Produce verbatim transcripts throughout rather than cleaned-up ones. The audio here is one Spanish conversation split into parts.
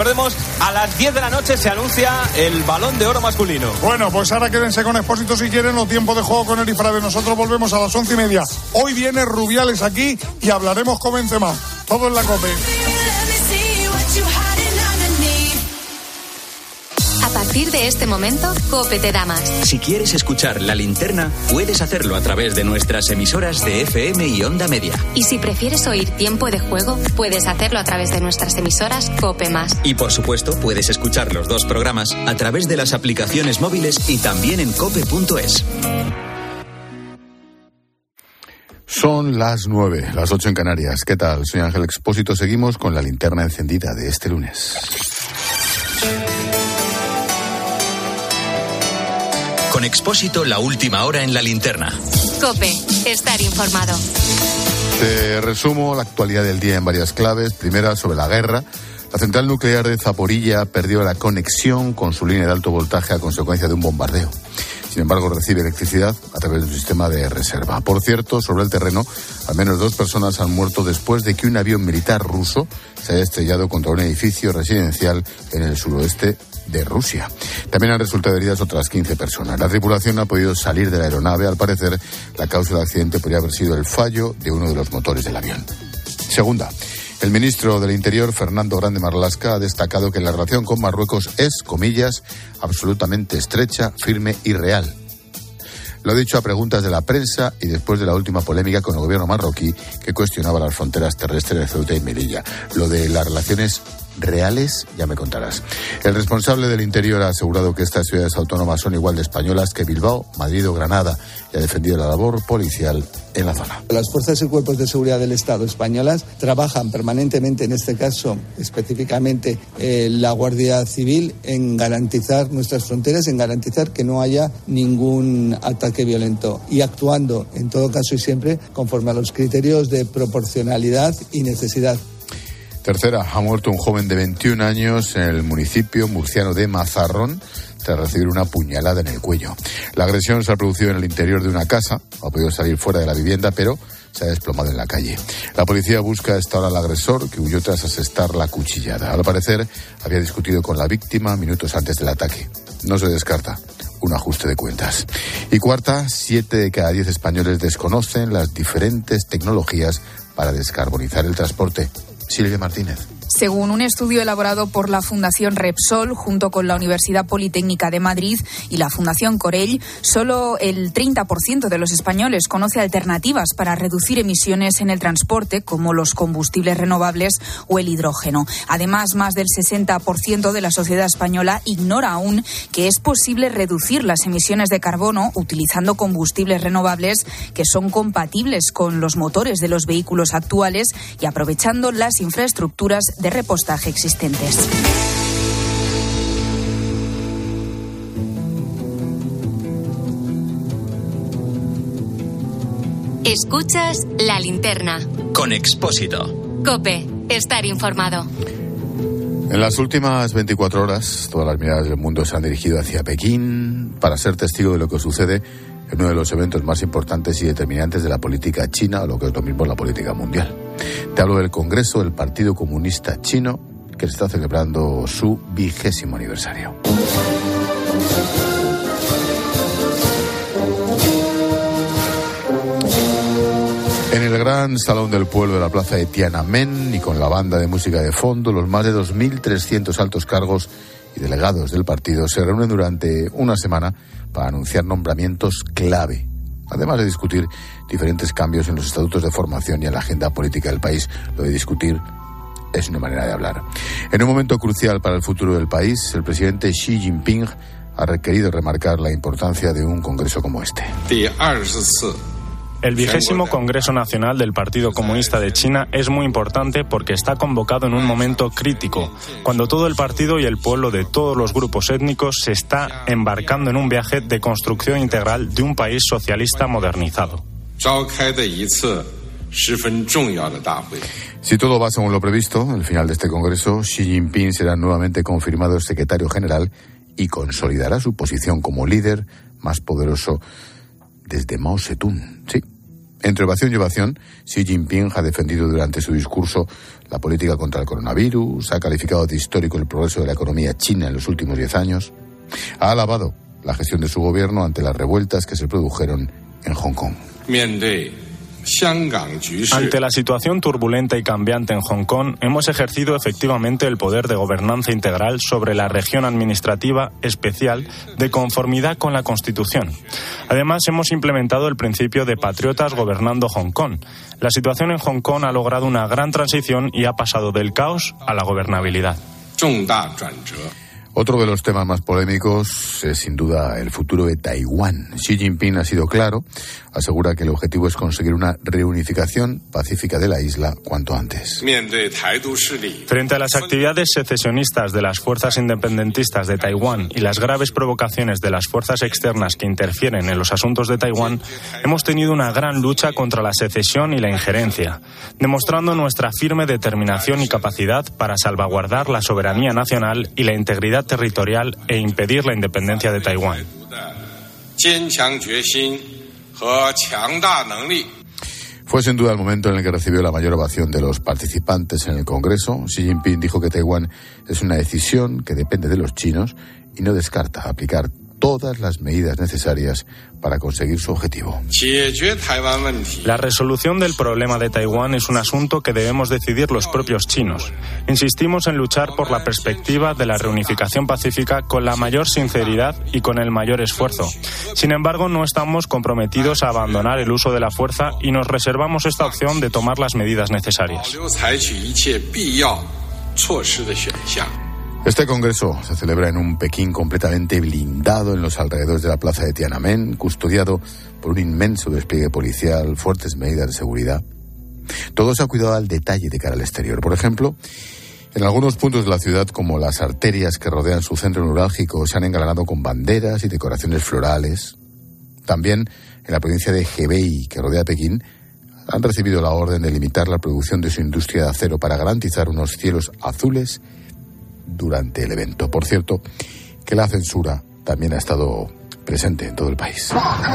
Recordemos, a las diez de la noche se anuncia el Balón de Oro masculino. Bueno, pues ahora quédense con Expósito si quieren, o tiempo de juego con el Ifrade. Nosotros volvemos a las once y media. Hoy viene Rubiales aquí y hablaremos con Benzema. Todo en la COPE. A partir de este momento, COPE te da más. Si quieres escuchar La Linterna, puedes hacerlo a través de nuestras emisoras de F M y Onda Media. Y si prefieres oír Tiempo de Juego, puedes hacerlo a través de nuestras emisoras COPE más. Y por supuesto, puedes escuchar los dos programas a través de las aplicaciones móviles y también en cope punto es. Son las nueve, las ocho en Canarias. ¿Qué tal? Soy Ángel Expósito. Seguimos con La Linterna encendida de este lunes. Con Expósito, la última hora en La Linterna. COPE, estar informado. Te resumo la actualidad del día en varias claves. Primera, sobre la guerra. La central nuclear de Zaporilla perdió la conexión con su línea de alto voltaje a consecuencia de un bombardeo. Sin embargo, recibe electricidad a través de un sistema de reserva. Por cierto, sobre el terreno, al menos dos personas han muerto después de que un avión militar ruso se haya estrellado contra un edificio residencial en el suroeste de Rusia. También han resultado heridas otras quince personas. La tripulación no ha podido salir de la aeronave. Al parecer, la causa del accidente podría haber sido el fallo de uno de los motores del avión. Segunda, el ministro del Interior, Fernando Grande Marlaska, ha destacado que la relación con Marruecos es, comillas, absolutamente estrecha, firme y real. Lo ha dicho a preguntas de la prensa y después de la última polémica con el gobierno marroquí que cuestionaba las fronteras terrestres de Ceuta y Melilla. Lo de las relaciones reales, ya me contarás. El responsable del Interior ha asegurado que estas ciudades autónomas son igual de españolas que Bilbao, Madrid o Granada y ha defendido la labor policial en la zona. Las fuerzas y cuerpos de seguridad del Estado españolas trabajan permanentemente, en este caso específicamente eh, la Guardia Civil, en garantizar nuestras fronteras, en garantizar que no haya ningún ataque violento y actuando en todo caso y siempre conforme a los criterios de proporcionalidad y necesidad. Tercera, ha muerto un joven de veintiún años en el municipio murciano de Mazarrón tras recibir una puñalada en el cuello. La agresión se ha producido en el interior de una casa, ha podido salir fuera de la vivienda, pero se ha desplomado en la calle. La policía busca a esta hora al agresor, que huyó tras asestar la cuchillada. Al parecer, había discutido con la víctima minutos antes del ataque. No se descarta un ajuste de cuentas. Y cuarta, siete de cada diez españoles desconocen las diferentes tecnologías para descarbonizar el transporte. Silvia Martínez. Según un estudio elaborado por la Fundación Repsol, junto con la Universidad Politécnica de Madrid y la Fundación Corell, solo el treinta por ciento de los españoles conoce alternativas para reducir emisiones en el transporte, como los combustibles renovables o el hidrógeno. Además, más del sesenta por ciento de la sociedad española ignora aún que es posible reducir las emisiones de carbono utilizando combustibles renovables que son compatibles con los motores de los vehículos actuales y aprovechando las infraestructuras de repostaje existentes. Escuchas La Linterna. Con Expósito. COPE, estar informado. En las últimas veinticuatro horas, todas las miradas del mundo se han dirigido hacia Pekín para ser testigo de lo que sucede en uno de los eventos más importantes y determinantes de la política china, o lo que es lo mismo la política mundial. Te hablo del Congreso del Partido Comunista Chino, que está celebrando su vigésimo aniversario. En el gran salón del pueblo de la plaza de Tiananmen y con la banda de música de fondo, los más de dos mil trescientos altos cargos y delegados del partido se reúnen durante una semana para anunciar nombramientos clave, además de discutir diferentes cambios en los estatutos de formación y en la agenda política del país. Lo de discutir es una manera de hablar. En un momento crucial para el futuro del país, el presidente Xi Jinping ha requerido remarcar la importancia de un congreso como este. El vigésimo Congreso Nacional del Partido Comunista de China es muy importante porque está convocado en un momento crítico, cuando todo el partido y el pueblo de todos los grupos étnicos se está embarcando en un viaje de construcción integral de un país socialista modernizado. Si todo va según lo previsto, al final de este Congreso, Xi Jinping será nuevamente confirmado secretario general y consolidará su posición como líder más poderoso desde Mao Zedong. Sí, Entre ovación y ovación, Xi Jinping ha defendido durante su discurso la política contra el coronavirus, ha calificado de histórico el progreso de la economía china en los últimos diez años, ha alabado la gestión de su gobierno ante las revueltas que se produjeron en Hong Kong. Ante la situación turbulenta y cambiante en Hong Kong, hemos ejercido efectivamente el poder de gobernanza integral sobre la región administrativa especial de conformidad con la Constitución. Además, hemos implementado el principio de patriotas gobernando Hong Kong. La situación en Hong Kong ha logrado una gran transición y ha pasado del caos a la gobernabilidad. Otro de los temas más polémicos es sin duda el futuro de Taiwán. Xi Jinping ha sido claro, asegura que el objetivo es conseguir una reunificación pacífica de la isla cuanto antes. Frente a las actividades secesionistas de las fuerzas independentistas de Taiwán y las graves provocaciones de las fuerzas externas que interfieren en los asuntos de Taiwán, hemos tenido una gran lucha contra la secesión y la injerencia, demostrando nuestra firme determinación y capacidad para salvaguardar la soberanía nacional y la integridad territorial e impedir la independencia de Taiwán. Fue sin duda el momento en el que recibió la mayor ovación de los participantes en el Congreso. Xi Jinping dijo que Taiwán es una decisión que depende de los chinos y no descarta aplicar todas las medidas necesarias para conseguir su objetivo. La resolución del problema de Taiwán es un asunto que debemos decidir los propios chinos. Insistimos en luchar por la perspectiva de la reunificación pacífica con la mayor sinceridad y con el mayor esfuerzo. Sin embargo, no estamos comprometidos a abandonar el uso de la fuerza y nos reservamos esta opción de tomar las medidas necesarias. Este congreso se celebra en un Pekín completamente blindado en los alrededores de la plaza de Tiananmen, custodiado por un inmenso despliegue policial, fuertes medidas de seguridad. Todo se ha cuidado al detalle de cara al exterior. Por ejemplo, en algunos puntos de la ciudad, como las arterias que rodean su centro neurálgico, se han engalanado con banderas y decoraciones florales. También en la provincia de Hebei, que rodea Pekín, han recibido la orden de limitar la producción de su industria de acero para garantizar unos cielos azules durante el evento. Por cierto, que la censura también ha estado presente en todo el país.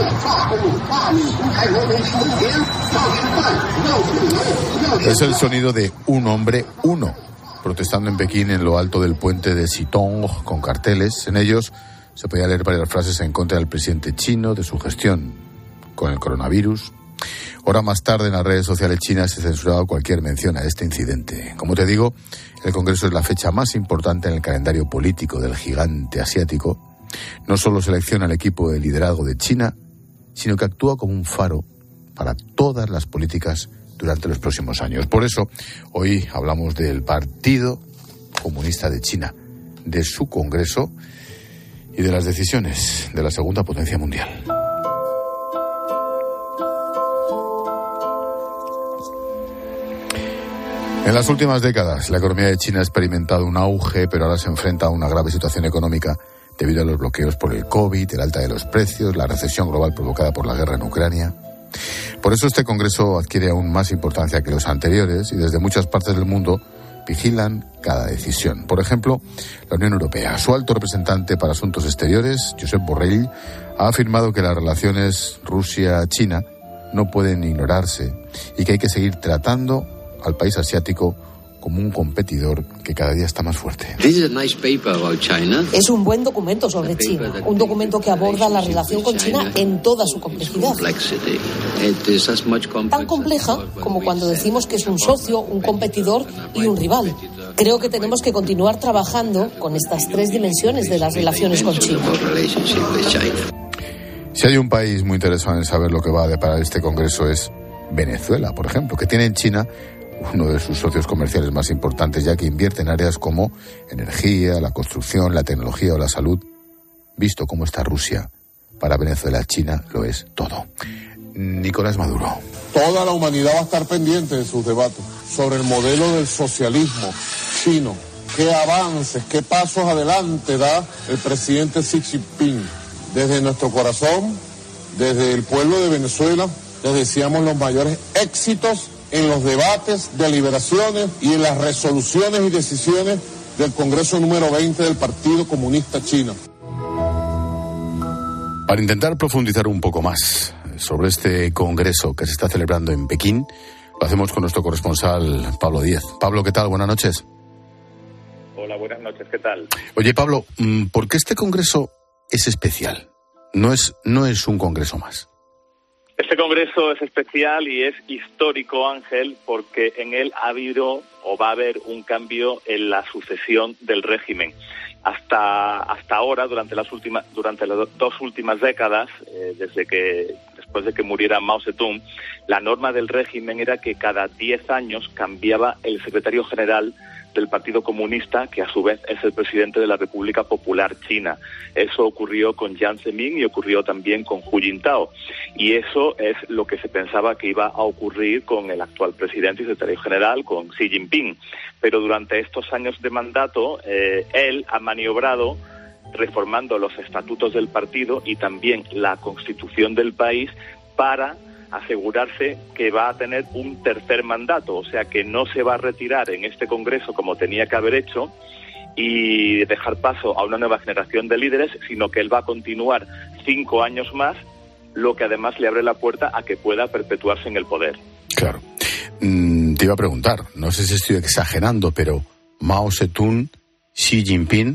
Es el sonido de un hombre, uno, protestando en Pekín en lo alto del puente de Xitong con carteles. En ellos se podía leer varias frases en contra del presidente chino, de su gestión con el coronavirus. Hora más tarde, en las redes sociales chinas se censuraba cualquier mención a este incidente. Como te digo, el Congreso es la fecha más importante en el calendario político del gigante asiático. No solo selecciona el equipo de liderazgo de China, sino que actúa como un faro para todas las políticas durante los próximos años. Por eso, hoy hablamos del Partido Comunista de China, de su Congreso y de las decisiones de la segunda potencia mundial. En las últimas décadas, la economía de China ha experimentado un auge, pero ahora se enfrenta a una grave situación económica debido a los bloqueos por el COVID, el alta de los precios, la recesión global provocada por la guerra en Ucrania. Por eso este Congreso adquiere aún más importancia que los anteriores y desde muchas partes del mundo vigilan cada decisión. Por ejemplo, la Unión Europea. Su alto representante para Asuntos Exteriores, Josep Borrell, ha afirmado que las relaciones Rusia-China no pueden ignorarse y que hay que seguir tratando al país asiático como un competidor que cada día está más fuerte. Es un buen documento sobre China, un documento que aborda la relación con China en toda su complejidad. Tan compleja como cuando decimos que es un socio, un competidor y un rival. Creo que tenemos que continuar trabajando con estas tres dimensiones de las relaciones con China. Si hay un país muy interesado en saber lo que va a deparar este Congreso es Venezuela, por ejemplo, que tiene en China uno de sus socios comerciales más importantes, ya que invierte en áreas como energía, la construcción, la tecnología o la salud. Visto cómo está Rusia, para Venezuela, China lo es todo. Nicolás Maduro. Toda la humanidad va a estar pendiente de sus debates sobre el modelo del socialismo chino. ¿Qué avances, qué pasos adelante da el presidente Xi Jinping? Desde nuestro corazón, desde el pueblo de Venezuela, les deseamos los mayores éxitos en los debates, deliberaciones y en las resoluciones y decisiones del Congreso número veinte del Partido Comunista Chino. Para intentar profundizar un poco más sobre este congreso que se está celebrando en Pekín, lo hacemos con nuestro corresponsal Pablo Díez. Pablo, ¿qué tal? Buenas noches. Hola, buenas noches, ¿qué tal? Oye, Pablo, ¿por qué este congreso es especial? No es, no es un congreso más. Este congreso es especial y es histórico, Ángel, porque en él ha habido o va a haber un cambio en la sucesión del régimen. Hasta hasta ahora, durante las últimas durante las dos últimas décadas, eh, desde que después de que muriera Mao Zedong, la norma del régimen era que cada diez años cambiaba el secretario general del Partido Comunista, que a su vez es el presidente de la República Popular China. Eso ocurrió con Jiang Zemin y ocurrió también con Hu Jintao. Y eso es lo que se pensaba que iba a ocurrir con el actual presidente y secretario general, con Xi Jinping. Pero durante estos años de mandato, eh, él ha maniobrado reformando los estatutos del partido y también la constitución del país para asegurarse que va a tener un tercer mandato, o sea que no se va a retirar en este congreso como tenía que haber hecho y dejar paso a una nueva generación de líderes, sino que él va a continuar cinco años más, lo que además le abre la puerta a que pueda perpetuarse en el poder. Claro. Mm, te iba a preguntar, no sé si estoy exagerando, pero Mao Zedong, Xi Jinping,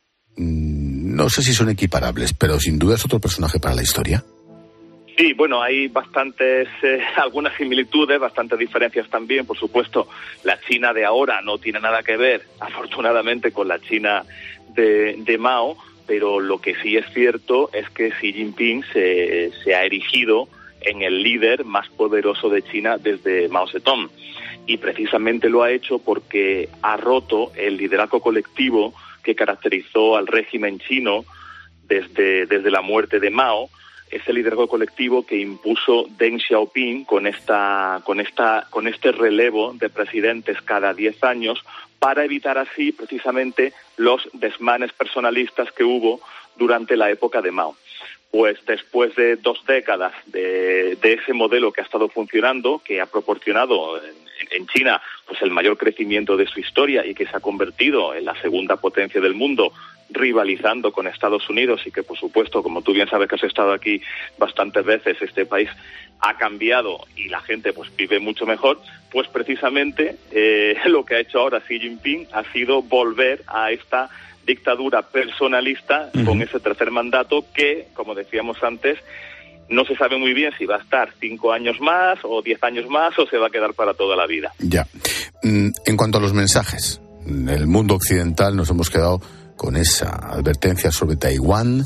mm, no sé si son equiparables, pero sin duda es otro personaje para la historia. Sí, bueno, hay bastantes, eh, algunas similitudes, bastantes diferencias también. Por supuesto, la China de ahora no tiene nada que ver, afortunadamente, con la China de, de Mao, pero lo que sí es cierto es que Xi Jinping se, se ha erigido en el líder más poderoso de China desde Mao Zedong. Y precisamente lo ha hecho porque ha roto el liderazgo colectivo que caracterizó al régimen chino desde, desde la muerte de Mao. Ese liderazgo colectivo que impuso Deng Xiaoping con esta, con esta, con este relevo de presidentes cada diez años para evitar así precisamente los desmanes personalistas que hubo durante la época de Mao. Pues después de dos décadas de, de ese modelo que ha estado funcionando, que ha proporcionado en, en China pues el mayor crecimiento de su historia y que se ha convertido en la segunda potencia del mundo, rivalizando con Estados Unidos y que, por supuesto, como tú bien sabes que has estado aquí bastantes veces, este país ha cambiado y la gente pues vive mucho mejor, pues precisamente eh, lo que ha hecho ahora Xi Jinping ha sido volver a esta dictadura personalista uh-huh. con ese tercer mandato que, como decíamos antes, no se sabe muy bien si va a estar cinco años más o diez años más o se va a quedar para toda la vida. Ya. En cuanto a los mensajes, en el mundo occidental nos hemos quedado con esa advertencia sobre Taiwán,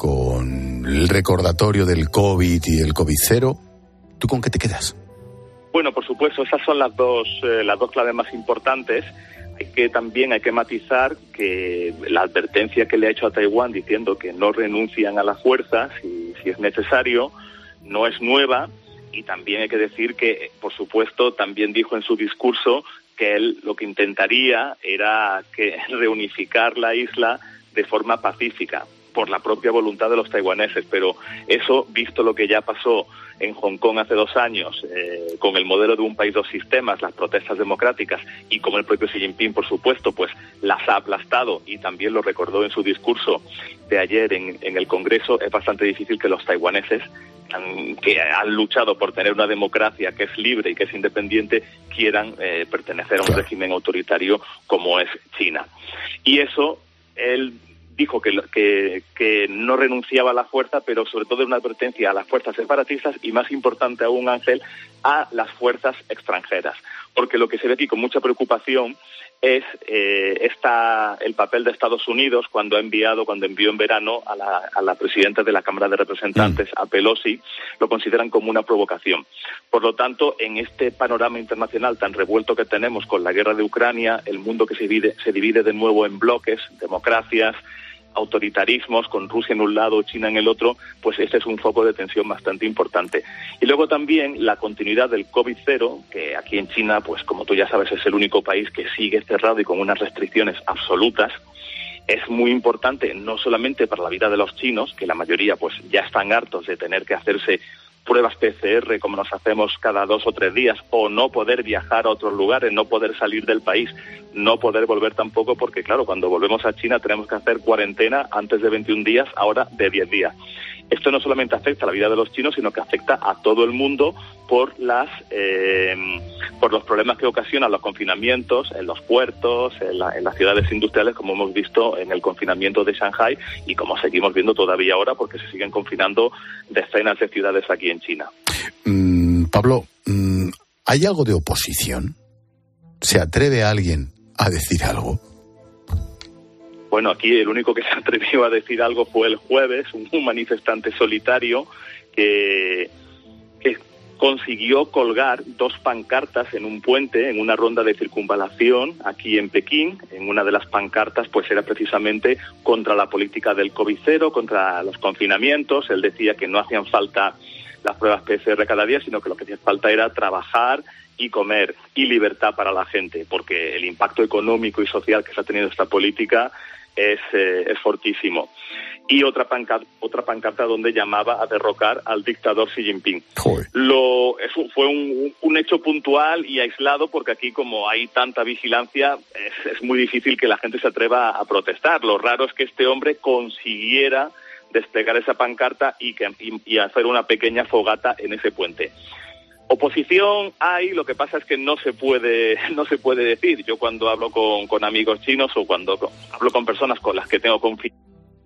con el recordatorio del COVID y el COVID cero. ¿Tú con qué te quedas? Bueno, por supuesto, esas son las dos, eh, las dos claves más importantes. Hay que también hay que matizar que la advertencia que le ha hecho a Taiwán diciendo que no renuncian a la fuerza si, si es necesario, no es nueva, y también hay que decir que, por supuesto, también dijo en su discurso que él lo que intentaría era que reunificar la isla de forma pacífica, por la propia voluntad de los taiwaneses, pero eso, visto lo que ya pasó en Hong Kong hace dos años, eh, con el modelo de un país, dos sistemas, las protestas democráticas, y como el propio Xi Jinping, por supuesto, pues las ha aplastado, y también lo recordó en su discurso de ayer en, en el Congreso, es bastante difícil que los taiwaneses, han, que han luchado por tener una democracia que es libre y que es independiente, quieran eh, pertenecer a un régimen autoritario como es China. Y eso, él dijo que, que, que no renunciaba a la fuerza, pero sobre todo una advertencia a las fuerzas separatistas y, más importante aún, Ángel, a las fuerzas extranjeras. Porque lo que se ve aquí con mucha preocupación es eh, esta, el papel de Estados Unidos cuando ha enviado, cuando envió en verano a la, a la presidenta de la Cámara de Representantes, a Pelosi, lo consideran como una provocación. Por lo tanto, en este panorama internacional tan revuelto que tenemos con la guerra de Ucrania, el mundo que se divide, se divide de nuevo en bloques, democracias, autoritarismos, con Rusia en un lado, China en el otro, pues este es un foco de tensión bastante importante. Y luego también la continuidad del COVID cero, que aquí en China, pues como tú ya sabes, es el único país que sigue cerrado y con unas restricciones absolutas. Es muy importante no solamente para la vida de los chinos, que la mayoría pues ya están hartos de tener que hacerse pruebas P C R como nos hacemos cada dos o tres días, o no poder viajar a otros lugares, no poder salir del país, no poder volver tampoco, porque claro, cuando volvemos a China tenemos que hacer cuarentena antes de veintiún días, ahora de diez días. Esto no solamente afecta a la vida de los chinos, sino que afecta a todo el mundo por las eh, por los problemas que ocasionan los confinamientos en los puertos, en, la, en las ciudades industriales, como hemos visto en el confinamiento de Shanghái y como seguimos viendo todavía ahora, porque se siguen confinando decenas de ciudades aquí en China. Mm, Pablo, mm, ¿hay algo de oposición? ¿Se atreve alguien a decir algo? Bueno, aquí el único que se atrevió a decir algo fue el jueves, un, un manifestante solitario que, que consiguió colgar dos pancartas en un puente, en una ronda de circunvalación aquí en Pekín. En una de las pancartas pues era precisamente contra la política del COVID cero, contra los confinamientos. Él decía que no hacían falta las pruebas P C R cada día, sino que lo que hacía falta era trabajar y comer y libertad para la gente, porque el impacto económico y social que está teniendo esta política es, eh, es fortísimo. Y otra pancarta, otra pancarta donde llamaba a derrocar al dictador Xi Jinping. Joder. Lo, eso fue un, un hecho puntual y aislado, porque aquí, como hay tanta vigilancia, es, es muy difícil que la gente se atreva a protestar. Lo raro es que este hombre consiguiera desplegar esa pancarta y, que, y, y hacer una pequeña fogata en ese puente. Oposición hay, lo que pasa es que no se puede no se puede decir. Yo cuando hablo con, con amigos chinos o cuando con, hablo con personas con las que tengo confianza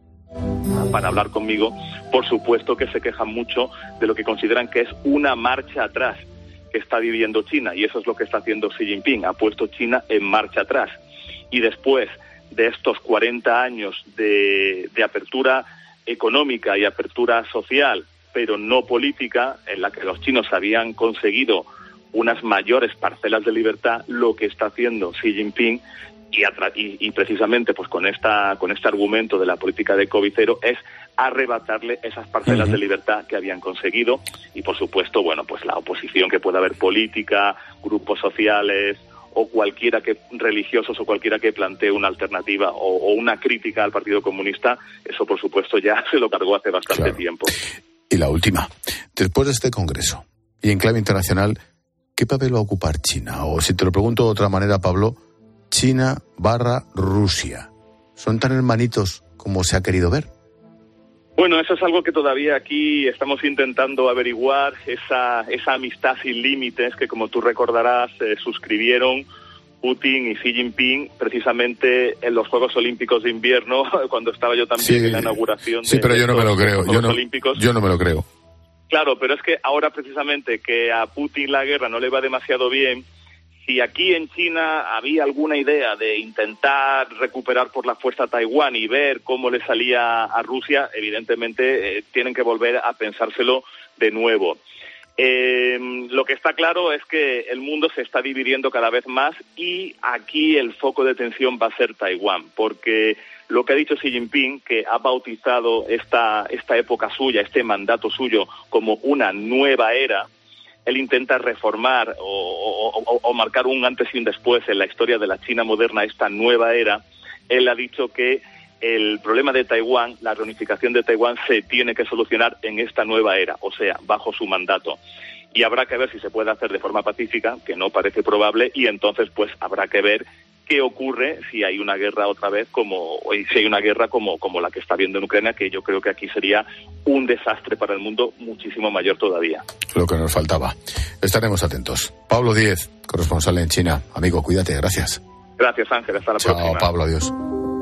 para hablar conmigo, por supuesto que se quejan mucho de lo que consideran que es una marcha atrás que está viviendo China, y eso es lo que está haciendo Xi Jinping, ha puesto China en marcha atrás. Y después de estos cuarenta años de, de apertura económica y apertura social, pero no política, en la que los chinos habían conseguido unas mayores parcelas de libertad, lo que está haciendo Xi Jinping y, atra- y, y precisamente pues con esta con este argumento de la política de COVID cero es arrebatarle esas parcelas uh-huh. de libertad que habían conseguido. Y por supuesto, bueno, pues la oposición que pueda haber política, grupos sociales o cualquiera que religiosos o cualquiera que plantee una alternativa o, o una crítica al Partido Comunista, eso por supuesto ya se lo cargó hace bastante claro. tiempo. Y la última, después de este congreso y en clave internacional, ¿qué papel va a ocupar China? O si te lo pregunto de otra manera, Pablo, China barra Rusia, ¿son tan hermanitos como se ha querido ver? Bueno, eso es algo que todavía aquí estamos intentando averiguar, esa, esa amistad sin límites que, como tú recordarás, eh, suscribieron Putin y Xi Jinping precisamente en los Juegos Olímpicos de Invierno, cuando estaba yo también sí, en la inauguración sí, de, pero yo no me lo creo. los Juegos yo no, Olímpicos. Yo no me lo creo. Claro, pero es que ahora precisamente que a Putin la guerra no le va demasiado bien, si aquí en China había alguna idea de intentar recuperar por la fuerza Taiwán y ver cómo le salía a Rusia, evidentemente eh, tienen que volver a pensárselo de nuevo. Eh, lo que está claro es que el mundo se está dividiendo cada vez más y aquí el foco de tensión va a ser Taiwán, porque lo que ha dicho Xi Jinping, que ha bautizado esta, esta época suya, este mandato suyo como una nueva era, él intenta reformar o, o, o marcar un antes y un después en la historia de la China moderna, esta nueva era. Él ha dicho que el problema de Taiwán, la reunificación de Taiwán, se tiene que solucionar en esta nueva era, o sea, bajo su mandato. Y habrá que ver si se puede hacer de forma pacífica, que no parece probable, y entonces pues habrá que ver qué ocurre si hay una guerra otra vez, como si hay una guerra como, como la que está habiendo en Ucrania, que yo creo que aquí sería un desastre para el mundo muchísimo mayor todavía. Lo que nos faltaba. Estaremos atentos. Pablo Díez, corresponsal en China. Amigo, cuídate, gracias. Gracias, Ángel, hasta la Chao, próxima. Chao, Pablo, adiós.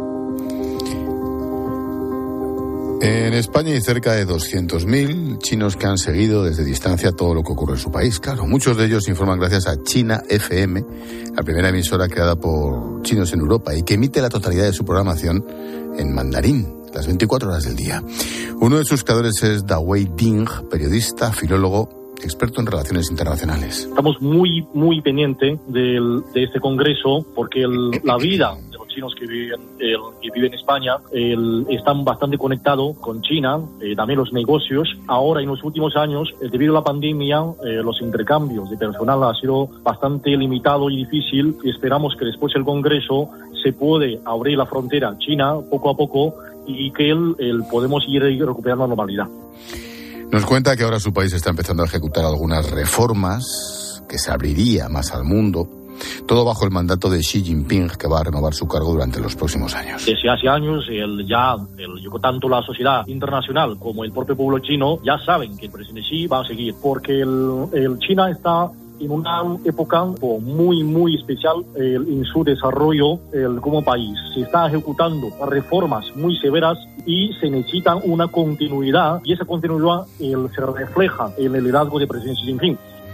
En España hay cerca de doscientos mil chinos que han seguido desde distancia todo lo que ocurre en su país. Claro, muchos de ellos informan gracias a China F M, la primera emisora creada por chinos en Europa y que emite la totalidad de su programación en mandarín, las veinticuatro horas del día. Uno de sus creadores es Dawei Ding, periodista, filólogo, experto en relaciones internacionales. Estamos muy, muy pendientes del, de este congreso porque el, la vida de los chinos que viven, el, que viven en España el, están bastante conectados con China, eh, también los negocios. Ahora, en los últimos años, eh, debido a la pandemia, eh, los intercambios de personal ha sido bastante limitado y difícil. Y esperamos que después del congreso se puede abrir la frontera China poco a poco y que el, el podemos ir recuperando la normalidad. Nos cuenta que ahora su país está empezando a ejecutar algunas reformas, que se abriría más al mundo. Todo bajo el mandato de Xi Jinping, que va a renovar su cargo durante los próximos años. Desde hace años, el, ya el, tanto la sociedad internacional como el propio pueblo chino ya saben que el presidente Xi va a seguir, porque el, el China está en una época muy, muy especial eh, en su desarrollo eh, como país. Se está ejecutando reformas muy severas y se necesita una continuidad, y esa continuidad eh, se refleja en el liderazgo del presidente Xi Jinping.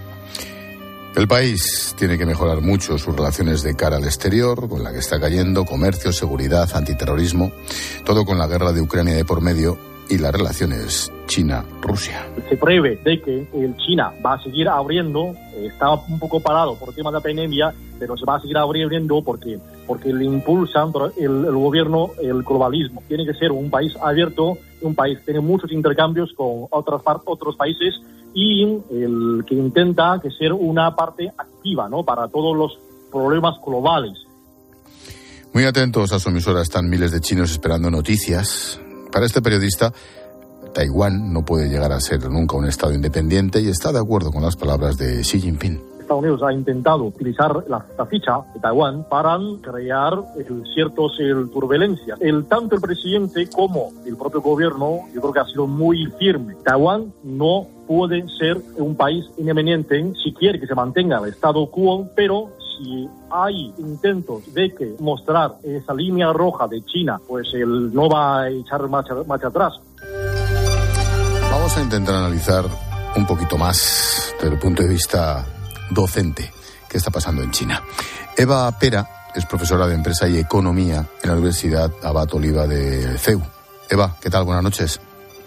El país tiene que mejorar mucho sus relaciones de cara al exterior, con la que está cayendo, comercio, seguridad, antiterrorismo, todo con la guerra de Ucrania de por medio y las relaciones China-Rusia. Se prevé de que el China va a seguir abriendo, eh, estaba un poco parado por el tema de la pandemia, pero se va a seguir abriendo porque porque le impulsa el, el gobierno el globalismo. Tiene que ser un país abierto, un país que tiene muchos intercambios con otras otros países y el que intenta que ser una parte activa, ¿no?, para todos los problemas globales. Muy atentos a su emisora, están miles de chinos esperando noticias. Para este periodista, Taiwán no puede llegar a ser nunca un estado independiente y está de acuerdo con las palabras de Xi Jinping. Estados Unidos ha intentado utilizar la, la ficha de Taiwán para crear el, ciertas el, turbulencias. El, tanto el presidente como el propio gobierno, yo creo que ha sido muy firme. Taiwán no puede ser un país independiente si quiere que se mantenga el statu quo, pero si hay intentos de que mostrar esa línea roja de China, pues él no va a echar marcha, marcha atrás. Vamos a intentar analizar un poquito más desde el punto de vista docente qué está pasando en China. Eva Pera es profesora de Empresa y Economía en la Universidad Abad Oliva de C E U. Eva, ¿qué tal? Buenas noches.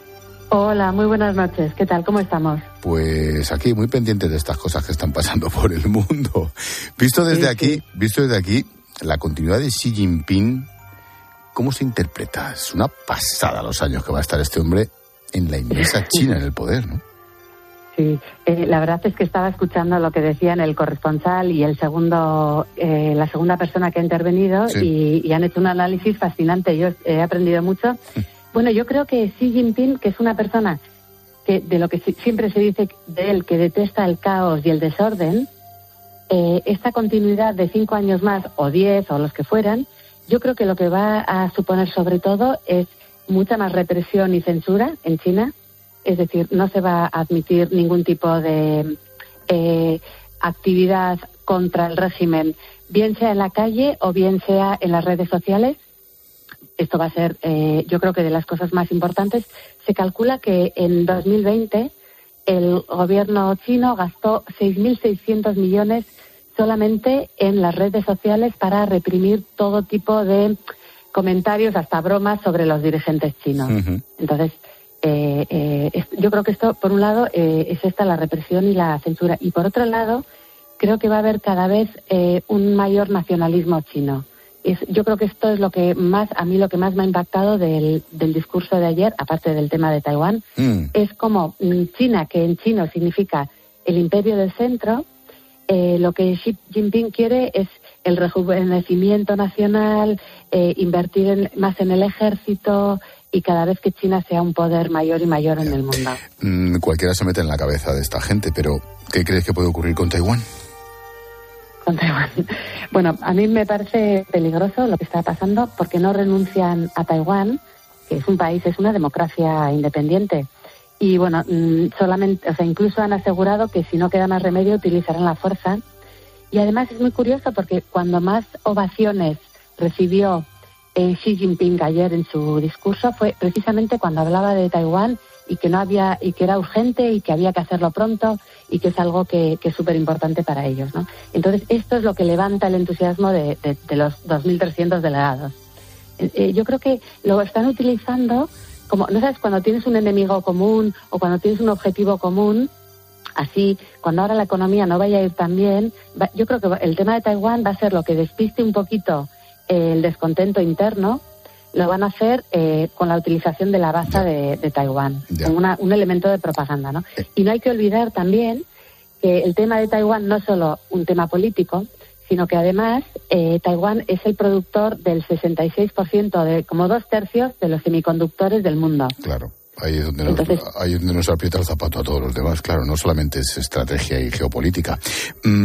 Hola, muy buenas noches. ¿Qué tal? ¿Cómo estamos? Pues aquí, muy pendientes de estas cosas que están pasando por el mundo. Visto desde sí, aquí, sí. visto desde aquí, la continuidad de Xi Jinping, ¿cómo se interpreta? Es una pasada los años que va a estar este hombre en la inmensa China en el poder, ¿no? Sí, eh, la verdad es que estaba escuchando lo que decían el corresponsal y el segundo, eh, la segunda persona que ha intervenido sí. y, y han hecho un análisis fascinante. Yo he aprendido mucho. Bueno, yo creo que Xi Jinping, que es una persona que de lo que siempre se dice de él, que detesta el caos y el desorden, eh, esta continuidad de cinco años más, o diez, o los que fueran, yo creo que lo que va a suponer sobre todo es mucha más represión y censura en China. Es decir, no se va a admitir ningún tipo de eh, actividad contra el régimen, bien sea en la calle o bien sea en las redes sociales. Esto va a ser, eh, yo creo que de las cosas más importantes. Se calcula que en dos mil veinte el gobierno chino gastó seis mil seiscientos millones solamente en las redes sociales para reprimir todo tipo de comentarios, hasta bromas sobre los dirigentes chinos. Uh-huh. Entonces, eh, eh, yo creo que esto, por un lado, eh, es esta la represión y la censura. Y por otro lado, creo que va a haber cada vez eh, un mayor nacionalismo chino. Es, yo creo que esto es lo que más, a mí lo que más me ha impactado del, del discurso de ayer, aparte del tema de Taiwán, mm. es como China, que en chino significa el imperio del centro, eh, lo que Xi Jinping quiere es el rejuvenecimiento nacional, eh, invertir en, más en el ejército y cada vez que China sea un poder mayor y mayor en el mundo. Mm, cualquiera se mete en la cabeza de esta gente, pero ¿qué crees que puede ocurrir con Taiwán? Con Taiwán. Bueno, a mí me parece peligroso lo que está pasando porque no renuncian a Taiwán, que es un país, es una democracia independiente. Y bueno, solamente, o sea, incluso han asegurado que si no queda más remedio utilizarán la fuerza. Y además es muy curioso porque cuando más ovaciones recibió eh, Xi Jinping ayer en su discurso fue precisamente cuando hablaba de Taiwán y que no había, y que era urgente y que había que hacerlo pronto y que es algo que, que es súper importante para ellos, ¿no? Entonces esto es lo que levanta el entusiasmo de, de, de los dos mil trescientos delegados. Eh, eh, yo creo que lo están utilizando como, no sabes, cuando tienes un enemigo común o cuando tienes un objetivo común, así, cuando ahora la economía no vaya a ir tan bien, va, yo creo que el tema de Taiwán va a ser lo que despiste un poquito eh, el descontento interno. Lo van a hacer eh, con la utilización de la baza de, de Taiwán, como una, un elemento de propaganda, ¿no? Y no hay que olvidar también que el tema de Taiwán no es solo un tema político, sino que además eh, Taiwán es el productor del sesenta y seis por ciento, de como dos tercios de los semiconductores del mundo. Claro. Ahí es donde, Entonces, nos, ahí es donde nos aprieta el zapato a todos los demás, claro, no solamente es estrategia y geopolítica. Mm,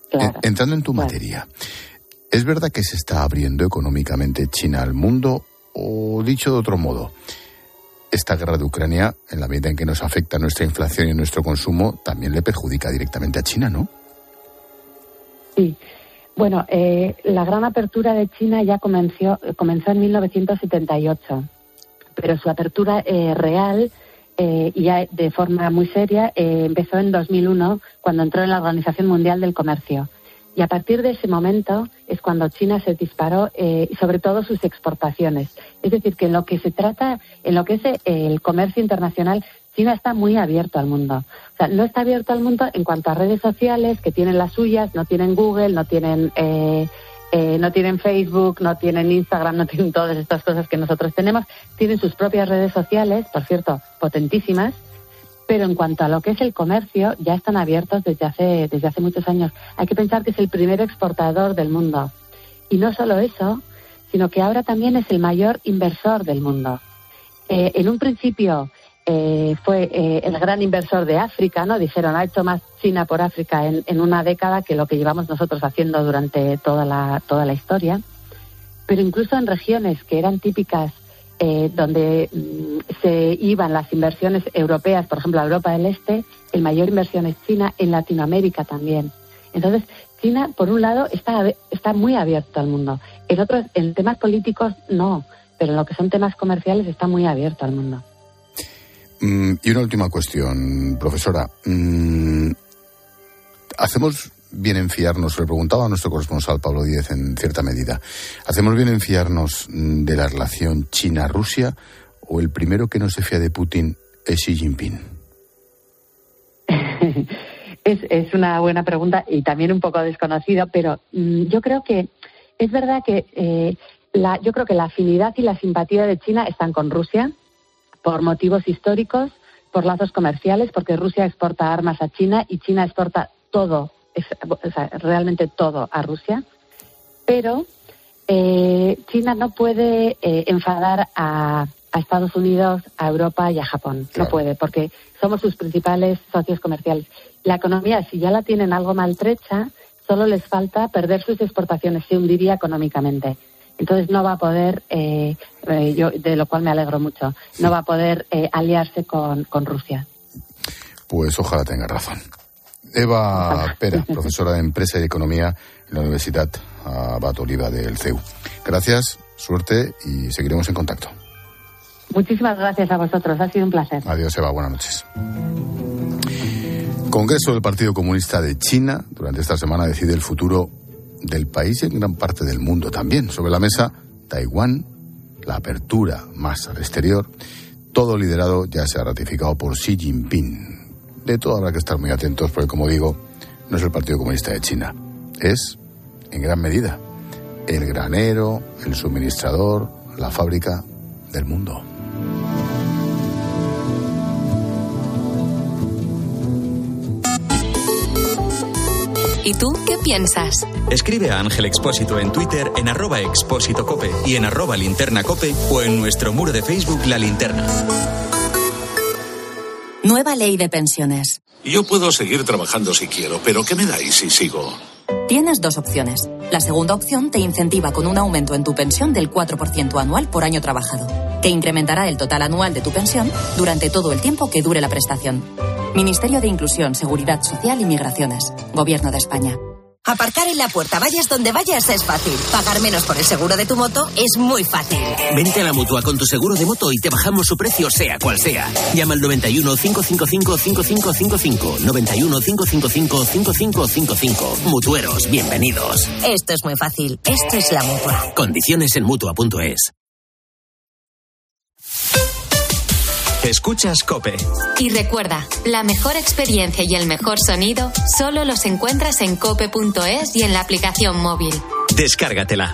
Claro. Entrando en tu claro. materia, ¿es verdad que se está abriendo económicamente China al mundo? O dicho de otro modo, esta guerra de Ucrania, en la medida en que nos afecta nuestra inflación y nuestro consumo, también le perjudica directamente a China, ¿no? Sí. Bueno, eh, la gran apertura de China ya comenzó, comenzó en mil novecientos setenta y ocho, pero su apertura eh, real eh, y ya de forma muy seria eh, empezó en dos mil uno, cuando entró en la Organización Mundial del Comercio. Y a partir de ese momento es cuando China se disparó, eh, y sobre todo sus exportaciones. Es decir, que en lo que se trata, en lo que es eh, el comercio internacional, China está muy abierto al mundo. O sea, no está abierto al mundo en cuanto a redes sociales, que tienen las suyas, no tienen Google, no tienen eh, eh, no tienen Facebook, no tienen Instagram, no tienen todas estas cosas que nosotros tenemos. Tienen sus propias redes sociales, por cierto, potentísimas, pero en cuanto a lo que es el comercio, ya están abiertos desde hace, desde hace muchos años. Hay que pensar que es el primer exportador del mundo. Y no solo eso, sino que ahora también es el mayor inversor del mundo. Eh, en un principio eh, fue eh, el gran inversor de África, ¿no? Dijeron, ha hecho más China por África en, en una década que lo que llevamos nosotros haciendo durante toda la, toda la historia. Pero incluso en regiones que eran típicas, Eh, donde mm, se iban las inversiones europeas, por ejemplo, a Europa del Este, el mayor inversión es China, en Latinoamérica también. Entonces, China, por un lado, está, está muy abierto al mundo. En otros, en temas políticos, no, pero en lo que son temas comerciales está muy abierto al mundo. Mm, y una última cuestión, profesora. Mm, ¿Hacemos bien en fiarnos? Le preguntaba a nuestro corresponsal Pablo Díez en cierta medida. ¿Hacemos bien en fiarnos de la relación China-Rusia o el primero que no se fía de Putin es Xi Jinping? es, es una buena pregunta y también un poco desconocida, pero mmm, yo creo que es verdad que eh, la, yo creo que la afinidad y la simpatía de China están con Rusia por motivos históricos, por lazos comerciales, porque Rusia exporta armas a China y China exporta todo, es, o sea, realmente todo a Rusia, pero eh, China no puede eh, enfadar a, a Estados Unidos, a Europa y a Japón. Claro. No puede, porque somos sus principales socios comerciales. La economía, si ya la tienen algo maltrecha, solo les falta perder sus exportaciones, se hundiría económicamente. Entonces no va a poder, eh, eh, yo de lo cual me alegro mucho, no va a poder eh, aliarse con, con Rusia. Pues ojalá tenga razón. Eva Pera, profesora de Empresa y Economía en la Universidad Abat Oliba del C E U. Gracias, suerte y seguiremos en contacto. Muchísimas gracias a vosotros, ha sido un placer. Adiós, Eva, buenas noches. Congreso del Partido Comunista de China durante esta semana decide el futuro del país y en gran parte del mundo también. Sobre la mesa, Taiwán, la apertura más al exterior, todo liderado ya se ha ratificado por Xi Jinping. De todo habrá que estar muy atentos porque, como digo, no es el Partido Comunista de China. Es, en gran medida, el granero, el suministrador, la fábrica del mundo. ¿Y tú qué piensas? Escribe a Ángel Expósito en Twitter en arroba Expósito Cope y en arroba Linterna Cope o en nuestro muro de Facebook La Linterna. Nueva ley de pensiones. Yo puedo seguir trabajando si quiero, pero ¿qué me dais si sigo? Tienes dos opciones. La segunda opción te incentiva con un aumento en tu pensión del cuatro por ciento anual por año trabajado, que incrementará el total anual de tu pensión durante todo el tiempo que dure la prestación. Ministerio de Inclusión, Seguridad Social y Migraciones. Gobierno de España. Aparcar en la puerta, vayas donde vayas, es fácil. Pagar menos por el seguro de tu moto es muy fácil. Vente a la Mutua con tu seguro de moto y te bajamos su precio, sea cual sea. Llama al noventa y uno, cinco cinco cinco, cinco cinco cinco cinco. noventa y uno, cinco cinco cinco, cinco cinco cinco cinco. Mutueros, bienvenidos. Esto es muy fácil. Esto es la Mutua. Condiciones en mutua punto es. Escuchas COPE. Y recuerda, la mejor experiencia y el mejor sonido solo los encuentras en cope punto es y en la aplicación móvil. Descárgatela.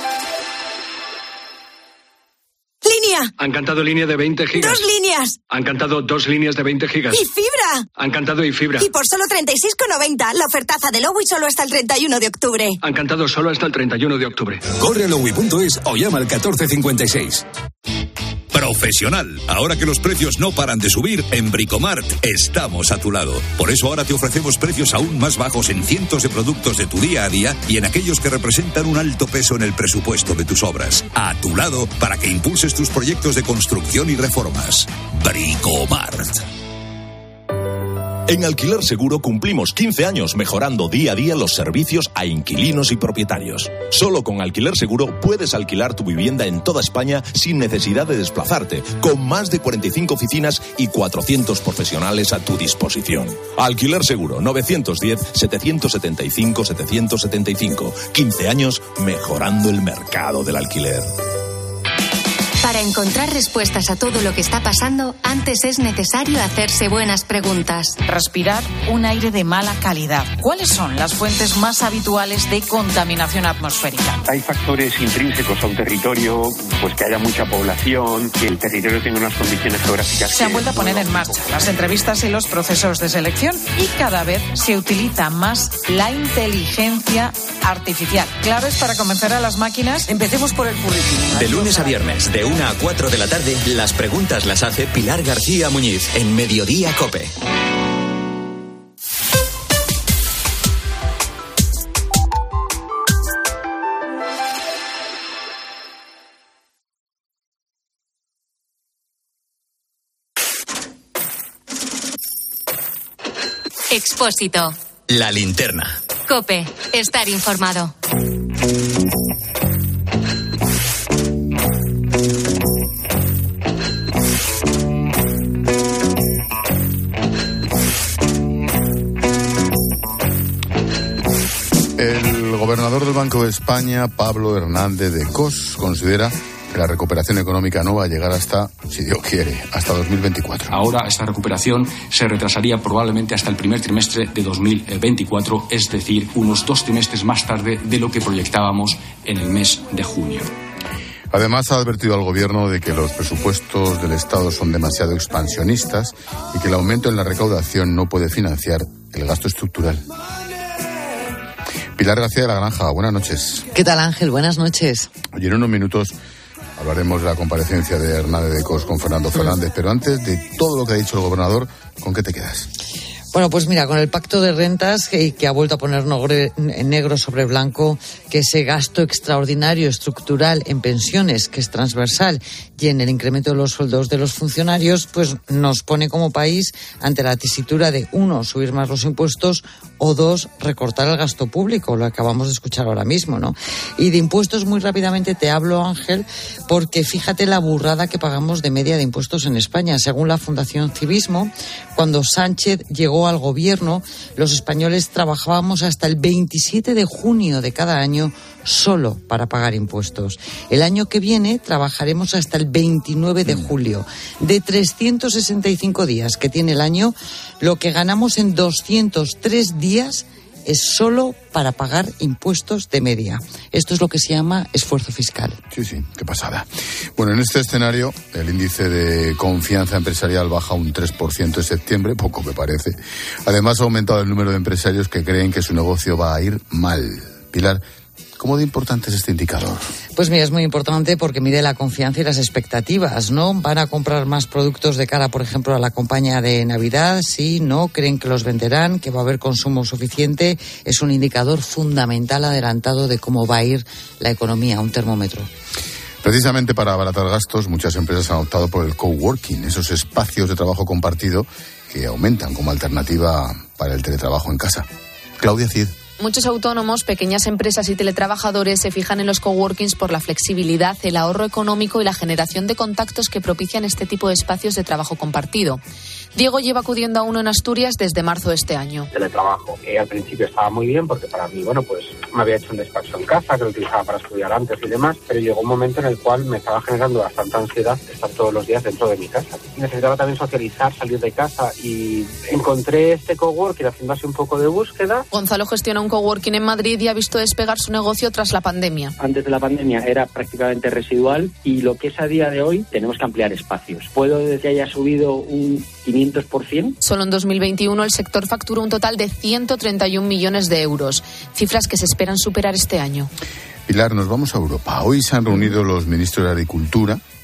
¡Línea! Han cantado línea de veinte gigas. ¡Dos líneas! Han cantado dos líneas de veinte gigas. ¡Y fibra! Han cantado y fibra. Y por solo treinta y seis con noventa, la ofertaza de Lowy solo hasta el treinta y uno de octubre. Han cantado solo hasta el treinta y uno de octubre. Corre a lowy punto es o llama al catorce cincuenta y seis. profesional. Ahora que los precios no paran de subir, en Bricomart estamos a tu lado. Por eso ahora te ofrecemos precios aún más bajos en cientos de productos de tu día a día y en aquellos que representan un alto peso en el presupuesto de tus obras. A tu lado para que impulses tus proyectos de construcción y reformas. Bricomart. En Alquiler Seguro cumplimos quince años mejorando día a día los servicios a inquilinos y propietarios. Solo con Alquiler Seguro puedes alquilar tu vivienda en toda España sin necesidad de desplazarte, con más de cuarenta y cinco oficinas y cuatrocientos profesionales a tu disposición. Alquiler Seguro, novecientos diez, setecientos setenta y cinco, setecientos setenta y cinco. quince años mejorando el mercado del alquiler. Para encontrar respuestas a todo lo que está pasando, antes es necesario hacerse buenas preguntas. Respirar un aire de mala calidad. ¿Cuáles son las fuentes más habituales de contaminación atmosférica? Hay factores intrínsecos a un territorio, pues que haya mucha población, que el territorio tenga unas condiciones geográficas. Se han vuelto a poner en marcha las entrevistas y los procesos de selección y cada vez se utiliza más la inteligencia artificial. ¿Claves para convencer a las máquinas? Empecemos por el currículum. De lunes a viernes, de una a cuatro de la tarde, las preguntas las hace Pilar García Muñiz en Mediodía COPE. Expósito. La linterna. COPE. Estar informado. El gobernador del Banco de España, Pablo Hernández de Cos, considera que la recuperación económica no va a llegar hasta, si Dios quiere, hasta dos mil veinticuatro. Ahora esta recuperación se retrasaría probablemente hasta el primer trimestre de dos mil veinticuatro, es decir, unos dos trimestres más tarde de lo que proyectábamos en el mes de junio. Además, ha advertido al Gobierno de que los presupuestos del Estado son demasiado expansionistas y que el aumento en la recaudación no puede financiar el gasto estructural. Pilar García de la Granja, buenas noches. ¿Qué tal, Ángel? Buenas noches. Y en unos minutos hablaremos de la comparecencia de Hernández de Cos con Fernando Fernández, pero antes de todo lo que ha dicho el gobernador, ¿con qué te quedas? Bueno, pues mira, con el pacto de rentas que, que ha vuelto a poner negro sobre blanco que ese gasto extraordinario estructural en pensiones, que es transversal, y en el incremento de los sueldos de los funcionarios, pues nos pone como país ante la tesitura de, uno, subir más los impuestos, o dos, recortar el gasto público, lo acabamos de escuchar ahora mismo, ¿no? Y de impuestos muy rápidamente te hablo, Ángel, porque fíjate la burrada que pagamos de media de impuestos en España. Según la Fundación Civismo, cuando Sánchez llegó al gobierno, los españoles trabajábamos hasta el veintisiete de junio de cada año solo para pagar impuestos. El año que viene trabajaremos hasta el veintinueve de julio. De trescientos sesenta y cinco días que tiene el año, lo que ganamos en doscientos tres días es solo para pagar impuestos de media. Esto es lo que se llama esfuerzo fiscal. Sí, sí, qué pasada. Bueno, en este escenario, el índice de confianza empresarial baja un tres por ciento en septiembre, poco me parece. Además, ha aumentado el número de empresarios que creen que su negocio va a ir mal. Pilar, ¿cómo de importante es este indicador? Pues mira, es muy importante porque mide la confianza y las expectativas, ¿no? ¿Van a comprar más productos de cara, por ejemplo, a la campaña de Navidad? Sí, no, creen que los venderán, que va a haber consumo suficiente. Es un indicador fundamental adelantado de cómo va a ir la economía, un termómetro. Precisamente para abaratar gastos, muchas empresas han optado por el coworking, esos espacios de trabajo compartido que aumentan como alternativa para el teletrabajo en casa. Claudia Cid. Muchos autónomos, pequeñas empresas y teletrabajadores se fijan en los coworkings por la flexibilidad, el ahorro económico y la generación de contactos que propician este tipo de espacios de trabajo compartido. Diego lleva acudiendo a uno en Asturias desde marzo de este año. Teletrabajo, que al principio estaba muy bien porque para mí, bueno, pues me había hecho un despacho en casa, que lo utilizaba para estudiar antes y demás, pero llegó un momento en el cual me estaba generando bastante ansiedad estar todos los días dentro de mi casa. Necesitaba también socializar, salir de casa y encontré este coworking haciendo así un poco de búsqueda. Gonzalo gestiona un coworking en Madrid y ha visto despegar su negocio tras la pandemia. Antes de la pandemia era prácticamente residual y lo que es a día de hoy tenemos que ampliar espacios. Puedo decir que haya subido un quinientos por ciento. Solo en dos mil veintiuno el sector facturó un total de ciento treinta y un millones de euros, cifras que se esperan superar este año. Pilar, nos vamos a Europa. Hoy se han reunido los ministros de Agricultura,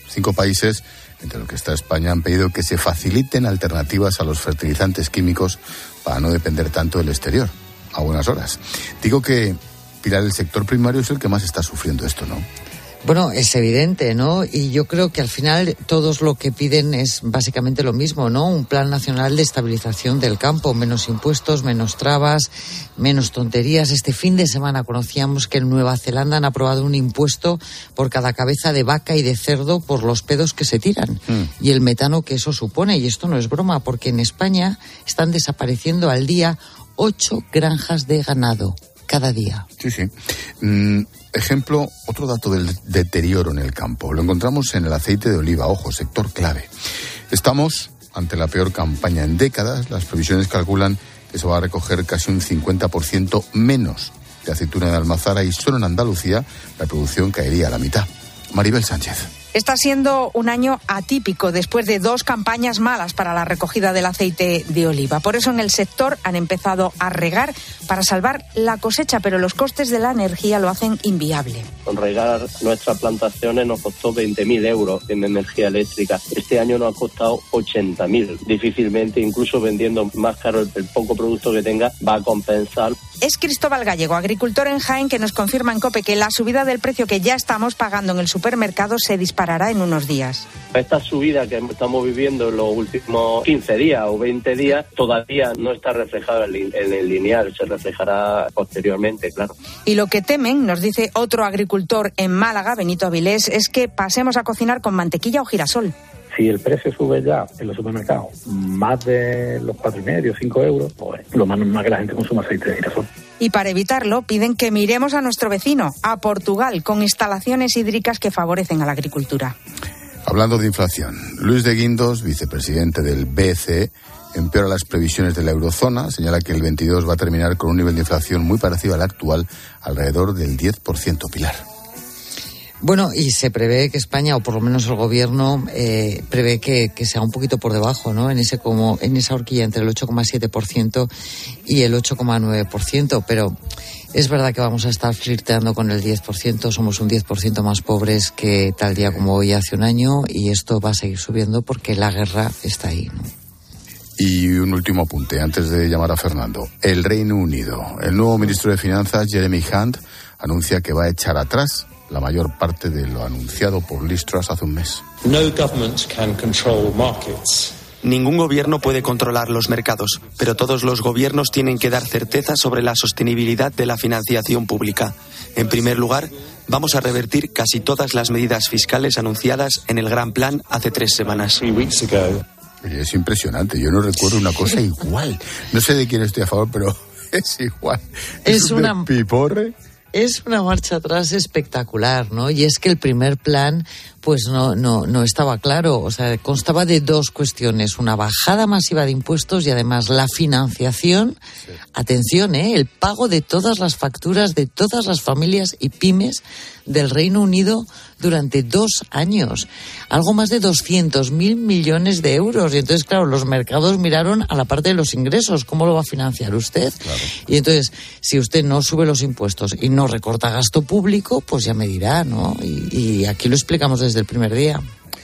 Cinco países, entre los que está España, han pedido que se faciliten alternativas a los fertilizantes químicos para no depender tanto del exterior, a buenas horas. Digo que, Pilar, el sector primario es el que más está sufriendo esto, ¿no? Bueno, es evidente, ¿no? Y yo creo que al final todos lo que piden es básicamente lo mismo, ¿no? Un plan nacional de estabilización del campo, menos impuestos, menos trabas, menos tonterías. Este fin de semana conocíamos que en Nueva Zelanda han aprobado un impuesto por cada cabeza de vaca y de cerdo por los pedos que se tiran mm. y el metano que eso supone. Y esto no es broma, porque en España están desapareciendo al día ocho granjas de ganado cada día. Sí, sí. Mm. Ejemplo, otro dato del deterioro en el campo. Lo encontramos en el aceite de oliva, ojo, sector clave. Estamos ante la peor campaña en décadas. Las previsiones calculan que se va a recoger casi un cincuenta por ciento menos de aceituna de almazara y solo en Andalucía la producción caería a la mitad. Maribel Sánchez. Está siendo un año atípico después de dos campañas malas para la recogida del aceite de oliva. Por eso en el sector han empezado a regar para salvar la cosecha, pero los costes de la energía lo hacen inviable. Con regar nuestras plantaciones nos costó veinte mil euros en energía eléctrica. Este año nos ha costado ochenta mil. Difícilmente, incluso vendiendo más caro el, el poco producto que tenga, va a compensar. Es Cristóbal Gallego, agricultor en Jaén, que nos confirma en COPE que la subida del precio que ya estamos pagando en el supermercado se disparará en unos días. Esta subida que estamos viviendo en los últimos quince días o veinte días todavía no está reflejada en el lineal, se reflejará posteriormente, claro. Y lo que temen, nos dice otro agricultor en Málaga, Benito Avilés, es que pasemos a cocinar con mantequilla o girasol. Si el precio sube ya en los supermercados más de los cuatro y medio, cinco euros, pues lo más normal que la gente consuma aceite de girasol. Y para evitarlo, piden que miremos a nuestro vecino, a Portugal, con instalaciones hídricas que favorecen a la agricultura. Hablando de inflación, Luis de Guindos, vicepresidente del B C E, empeora las previsiones de la eurozona, señala que el veintidós va a terminar con un nivel de inflación muy parecido al actual, alrededor del diez por ciento, Pilar. Bueno, y se prevé que España, o por lo menos el gobierno, eh, prevé que, que sea un poquito por debajo, ¿no? En ese como en esa horquilla entre el ocho coma siete por ciento y el ocho coma nueve por ciento, pero es verdad que vamos a estar flirteando con el diez por ciento, somos un diez por ciento más pobres que tal día como hoy hace un año, y esto va a seguir subiendo porque la guerra está ahí, ¿no? Y un último apunte antes de llamar a Fernando. El Reino Unido. El nuevo ministro de Finanzas, Jeremy Hunt, anuncia que va a echar atrás la mayor parte de lo anunciado por Liz Truss hace un mes. No government can control markets. Ningún gobierno puede controlar los mercados, pero todos los gobiernos tienen que dar certeza sobre la sostenibilidad de la financiación pública. En primer lugar, vamos a revertir casi todas las medidas fiscales anunciadas en el Gran Plan hace tres semanas. Oye, es impresionante, yo no recuerdo una cosa igual. No sé de quién estoy a favor, pero es igual. Es, es una piporre. Es una marcha atrás espectacular, ¿no? Y es que el primer plan, pues no, no, no estaba claro. O sea, constaba de dos cuestiones: una bajada masiva de impuestos y además la financiación. Sí. Atención, ¿eh? El pago de todas las facturas de todas las familias y pymes del Reino Unido durante dos años. Algo más de doscientos mil millones de euros. Y entonces, claro, los mercados miraron a la parte de los ingresos. ¿Cómo lo va a financiar usted? Claro. Y entonces, si usted no sube los impuestos y no recorta gasto público, pues ya me dirá, ¿no? Y, y aquí lo explicamos desde el primer día.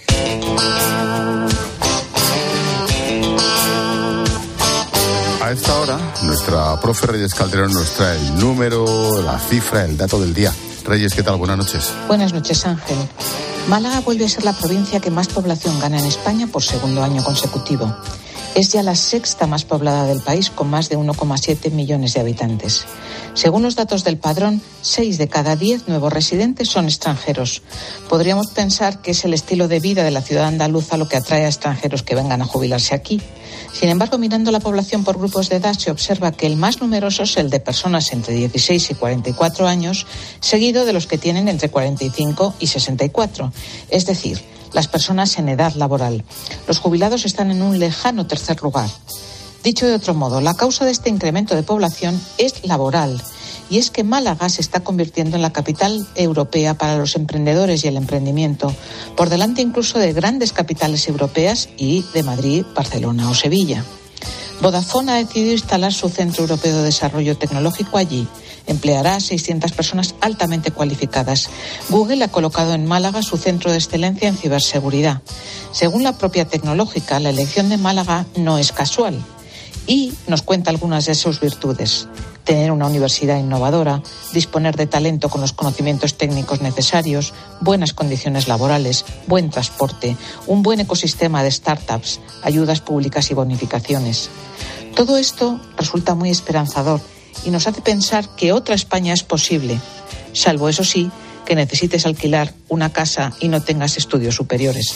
A esta hora, nuestra profe Reyes Calderón nos trae el número, la cifra, el dato del día. Reyes, ¿qué tal? Buenas noches. Buenas noches, Ángel. Málaga vuelve a ser la provincia que más población gana en España por segundo año consecutivo. Es ya la sexta más poblada del país, con más de uno coma siete millones de habitantes. Según los datos del Padrón, seis de cada diez nuevos residentes son extranjeros. Podríamos pensar que es el estilo de vida de la ciudad andaluza lo que atrae a extranjeros que vengan a jubilarse aquí. Sin embargo, mirando la población por grupos de edad, se observa que el más numeroso es el de personas entre dieciséis y cuarenta y cuatro años, seguido de los que tienen entre cuarenta y cinco y sesenta y cuatro, es decir, las personas en edad laboral. Los jubilados están en un lejano tercer lugar. Dicho de otro modo, la causa de este incremento de población es laboral, y es que Málaga se está convirtiendo en la capital europea para los emprendedores y el emprendimiento, por delante incluso de grandes capitales europeas y de Madrid, Barcelona o Sevilla. Vodafone ha decidido instalar su Centro Europeo de Desarrollo Tecnológico allí, Empleará a seiscientas personas altamente cualificadas. Google ha colocado en Málaga su centro de excelencia en ciberseguridad. Según la propia Tecnológica, la elección de Málaga no es casual y nos cuenta algunas de sus virtudes. Tener una universidad innovadora, disponer de talento con los conocimientos técnicos necesarios, buenas condiciones laborales, buen transporte, un buen ecosistema de startups, ayudas públicas y bonificaciones. Todo esto resulta muy esperanzador y nos hace pensar que otra España es posible, salvo, eso sí, que necesites alquilar una casa y no tengas estudios superiores.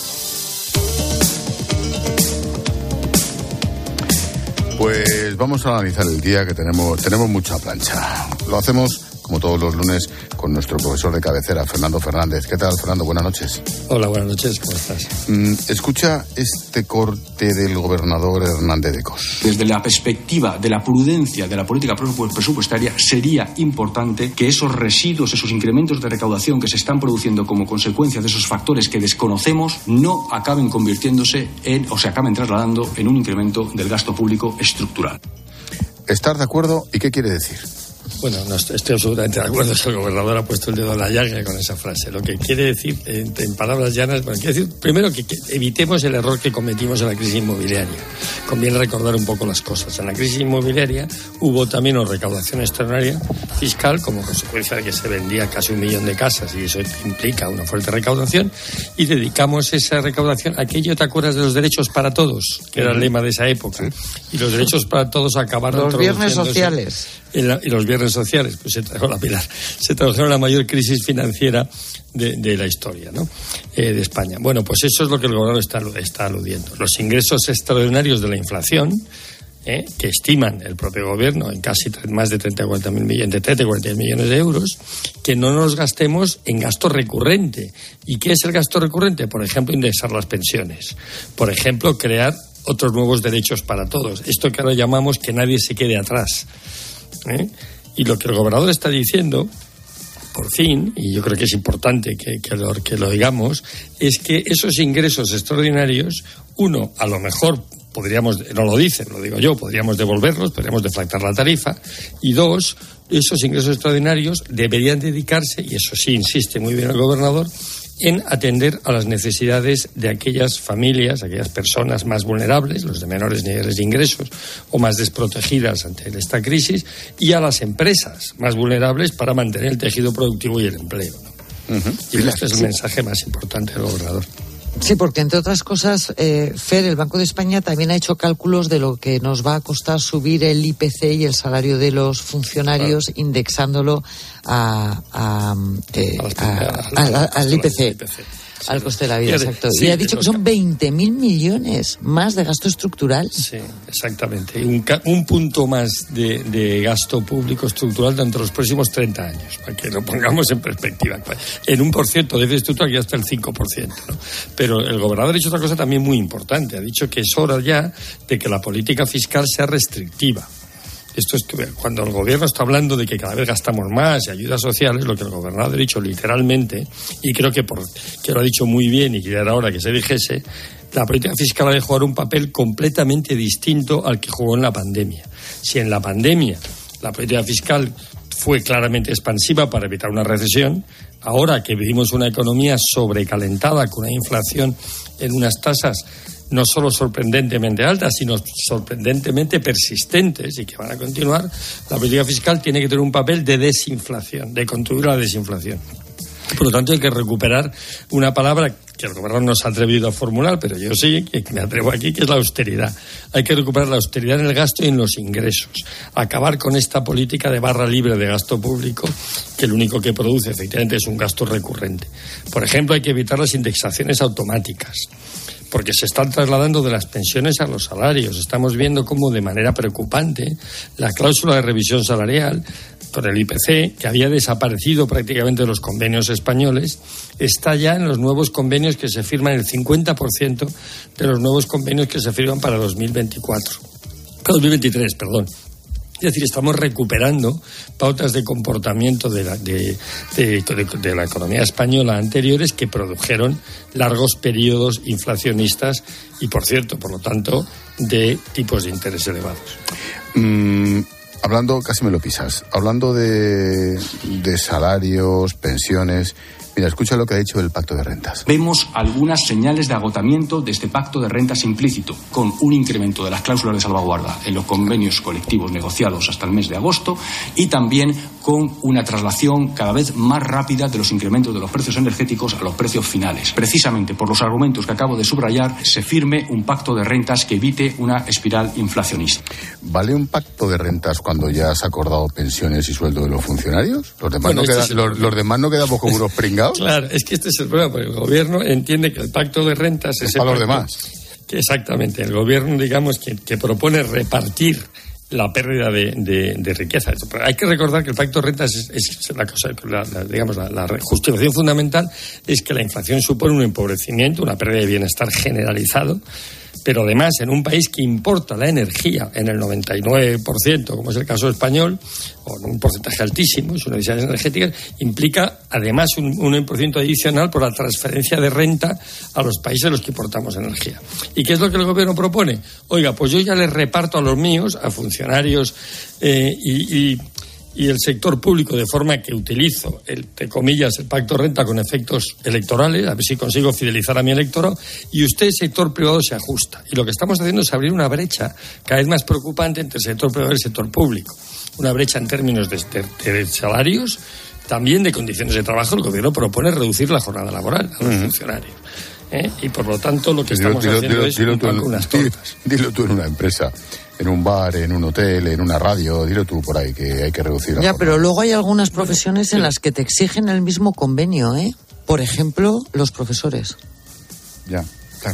Pues vamos a analizar el día, que tenemos tenemos mucha plancha. Lo hacemos, como todos los lunes, con nuestro profesor de cabecera, Fernando Fernández. ¿Qué tal, Fernando? Buenas noches. Hola, buenas noches. ¿Cómo estás? Mm, escucha este corte del gobernador Hernández de Cos. Desde la perspectiva de la prudencia de la política presupuestaria, sería importante que esos residuos, esos incrementos de recaudación que se están produciendo como consecuencia de esos factores que desconocemos, no acaben convirtiéndose en, o se acaben trasladando en un incremento del gasto público estructural. ¿Estar de acuerdo? ¿Y qué quiere decir? Bueno, no estoy, estoy absolutamente de acuerdo. El gobernador ha puesto el dedo en la llaga con esa frase. Lo que quiere decir, en, en palabras llanas, bueno, quiere decir, primero, que, que evitemos el error que cometimos en la crisis inmobiliaria. Conviene recordar un poco las cosas. En la crisis inmobiliaria hubo también una recaudación extraordinaria fiscal como consecuencia de que se vendía casi un millón de casas y eso implica una fuerte recaudación, y dedicamos esa recaudación a aquello. ¿Te acuerdas de los derechos para todos? Que era el lema de esa época. Y los derechos para todos acabaron los viernes sociales. En la, y los viernes sociales, pues se trajo la Pilar, se trajeron la mayor crisis financiera de, de la historia, ¿no? Eh, de España. Bueno, pues eso es lo que el gobierno está, está aludiendo. Los ingresos extraordinarios de la inflación, eh, que estiman el propio gobierno en casi más de treinta y cuarenta mil millones, de treinta y cuarenta millones de euros, que no nos gastemos en gasto recurrente. ¿Y qué es el gasto recurrente? Por ejemplo, indexar las pensiones. Por ejemplo, crear otros nuevos derechos para todos. Esto que ahora llamamos que nadie se quede atrás. ¿Eh? Y lo que el gobernador está diciendo, por fin, y yo creo que es importante que, que, lo, que lo digamos, es que esos ingresos extraordinarios, uno, a lo mejor podríamos, no lo dicen, lo digo yo, podríamos devolverlos, podríamos deflactar la tarifa, y dos, esos ingresos extraordinarios deberían dedicarse, y eso sí insiste muy bien el gobernador, en atender a las necesidades de aquellas familias, aquellas personas más vulnerables, los de menores niveles de ingresos o más desprotegidas ante esta crisis, y a las empresas más vulnerables para mantener el tejido productivo y el empleo, ¿no? Uh-huh. Y este es el mensaje más importante del gobernador. Sí, porque entre otras cosas, eh, Fer, el Banco de España también ha hecho cálculos de lo que nos va a costar subir el I P C y el salario de los funcionarios, claro, indexándolo a, a, eh, a, a, a, al I P C. Sí, al coste de la vida, exacto. Sí, y ha dicho que son veinte mil millones más de gasto estructural. Sí, exactamente. Un, un punto más de, de gasto público estructural durante los próximos treinta años, para que lo pongamos en perspectiva. En un por ciento de déficit estructural ya está el cinco por ciento, ¿no? Pero el gobernador ha dicho otra cosa también muy importante. Ha dicho que es hora ya de que la política fiscal sea restrictiva. Esto es que cuando el gobierno está hablando de que cada vez gastamos más y ayudas sociales, lo que el gobernador ha dicho literalmente, y creo que, por, que lo ha dicho muy bien y que era hora que se dijese, la política fiscal ha de jugar un papel completamente distinto al que jugó en la pandemia. Si en la pandemia la política fiscal fue claramente expansiva para evitar una recesión, ahora que vivimos una economía sobrecalentada con una inflación en unas tasas no solo sorprendentemente altas, sino sorprendentemente persistentes y que van a continuar, la política fiscal tiene que tener un papel de desinflación, de contribuir a la desinflación. Por lo tanto, hay que recuperar una palabra que el gobierno no se ha atrevido a formular, pero yo sí, que me atrevo aquí, que es la austeridad. Hay que recuperar la austeridad en el gasto y en los ingresos. Acabar con esta política de barra libre de gasto público, que lo único que produce, efectivamente, es un gasto recurrente. Por ejemplo, hay que evitar las indexaciones automáticas, porque se están trasladando de las pensiones a los salarios. Estamos viendo cómo, de manera preocupante, la cláusula de revisión salarial por el I P C, que había desaparecido prácticamente de los convenios españoles, está ya en los nuevos convenios que se firman, el cincuenta por ciento de los nuevos convenios que se firman para dos mil veinticuatro. Para dos mil veintitrés, perdón. Es decir, estamos recuperando pautas de comportamiento de la, de, de, de, de la economía española anteriores que produjeron largos periodos inflacionistas y, por cierto, por lo tanto, de tipos de interés elevados. Mm, Hablando, casi me lo pisas, hablando de, de salarios, pensiones... Mira, escucha lo que ha dicho el Pacto de Rentas. Vemos algunas señales de agotamiento de este Pacto de Rentas implícito, con un incremento de las cláusulas de salvaguarda en los convenios colectivos negociados hasta el mes de agosto y también con una traslación cada vez más rápida de los incrementos de los precios energéticos a los precios finales. Precisamente por los argumentos que acabo de subrayar, se firme un Pacto de Rentas que evite una espiral inflacionista. ¿Vale un Pacto de Rentas cuando ya has acordado pensiones y sueldo de los funcionarios? ¿Los demás, bueno, no, queda, es los, los demás no quedan poco euros pringados? Claro, es que este es el problema, porque el gobierno entiende que el Pacto de Rentas es... para los demás. Que exactamente, el gobierno, digamos, que, que propone repartir la pérdida de, de, de riqueza. Pero hay que recordar que el Pacto de Rentas es, es la cosa, la, la, digamos, la, la justificación fundamental es que la inflación supone un empobrecimiento, una pérdida de bienestar generalizado, pero además en un país que importa la energía en el noventa y nueve por ciento, como es el caso español, o en un porcentaje altísimo, sus necesidades energéticas, implica además un, un uno por ciento adicional por la transferencia de renta a los países a los que importamos energía. ¿Y qué es lo que el gobierno propone? Oiga, pues yo ya les reparto a los míos, a funcionarios eh, y... y y el sector público, de forma que utilizo, el, entre comillas, el Pacto de Renta con efectos electorales, a ver si consigo fidelizar a mi electorado, y usted, sector privado, se ajusta. Y lo que estamos haciendo es abrir una brecha cada vez más preocupante entre el sector privado y el sector público. Una brecha en términos de, de, de salarios, también de condiciones de trabajo. El gobierno propone reducir la jornada laboral a los uh-huh. funcionarios. ¿Eh? Y por lo tanto, lo que dilo, estamos dilo, haciendo dilo, es dilo tú, unas tortas. Dilo tú en una empresa, en un bar, en un hotel, en una radio, dilo tú por ahí que hay que reducir la Ya, jornada. Pero luego hay algunas profesiones en las que te exigen el mismo convenio, ¿eh? Por ejemplo, los profesores. Ya, claro.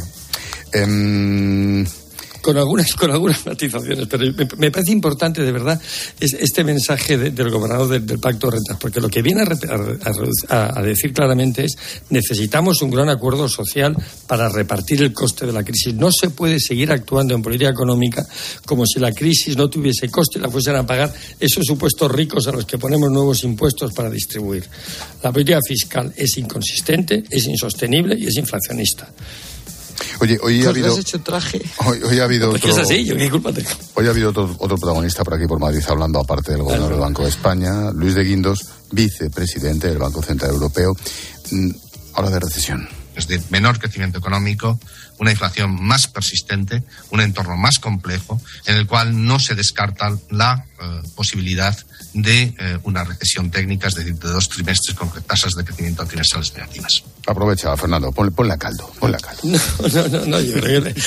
Eh... Con algunas, con algunas matizaciones, pero me, me parece importante, de verdad, es este mensaje de, del gobernador de, del Pacto de Rentas, porque lo que viene a, a, a decir claramente es necesitamos un gran acuerdo social para repartir el coste de la crisis. No se puede seguir actuando en política económica como si la crisis no tuviese coste y la fuesen a pagar esos supuestos ricos a los que ponemos nuevos impuestos para distribuir. La política fiscal es inconsistente, es insostenible y es inflacionista. Oye, hoy ha habido. ¿Has hecho traje? Hoy, hoy ha habido otro. Es así, yo qué culpa tengo. Hoy ha habido otro, otro protagonista por aquí por Madrid hablando, aparte del gobernador del Banco de España, Luis de Guindos, vicepresidente del Banco Central Europeo. Habla de recesión. Es de menor crecimiento económico, una inflación más persistente, un entorno más complejo, en el cual no se descarta la eh, posibilidad de eh, una recesión técnica, es decir, de dos trimestres con tasas de crecimiento trimestrales negativas. Aprovecha, Fernando, ponle, ponle a caldo, ponle a caldo. No, no, no, no yo creo que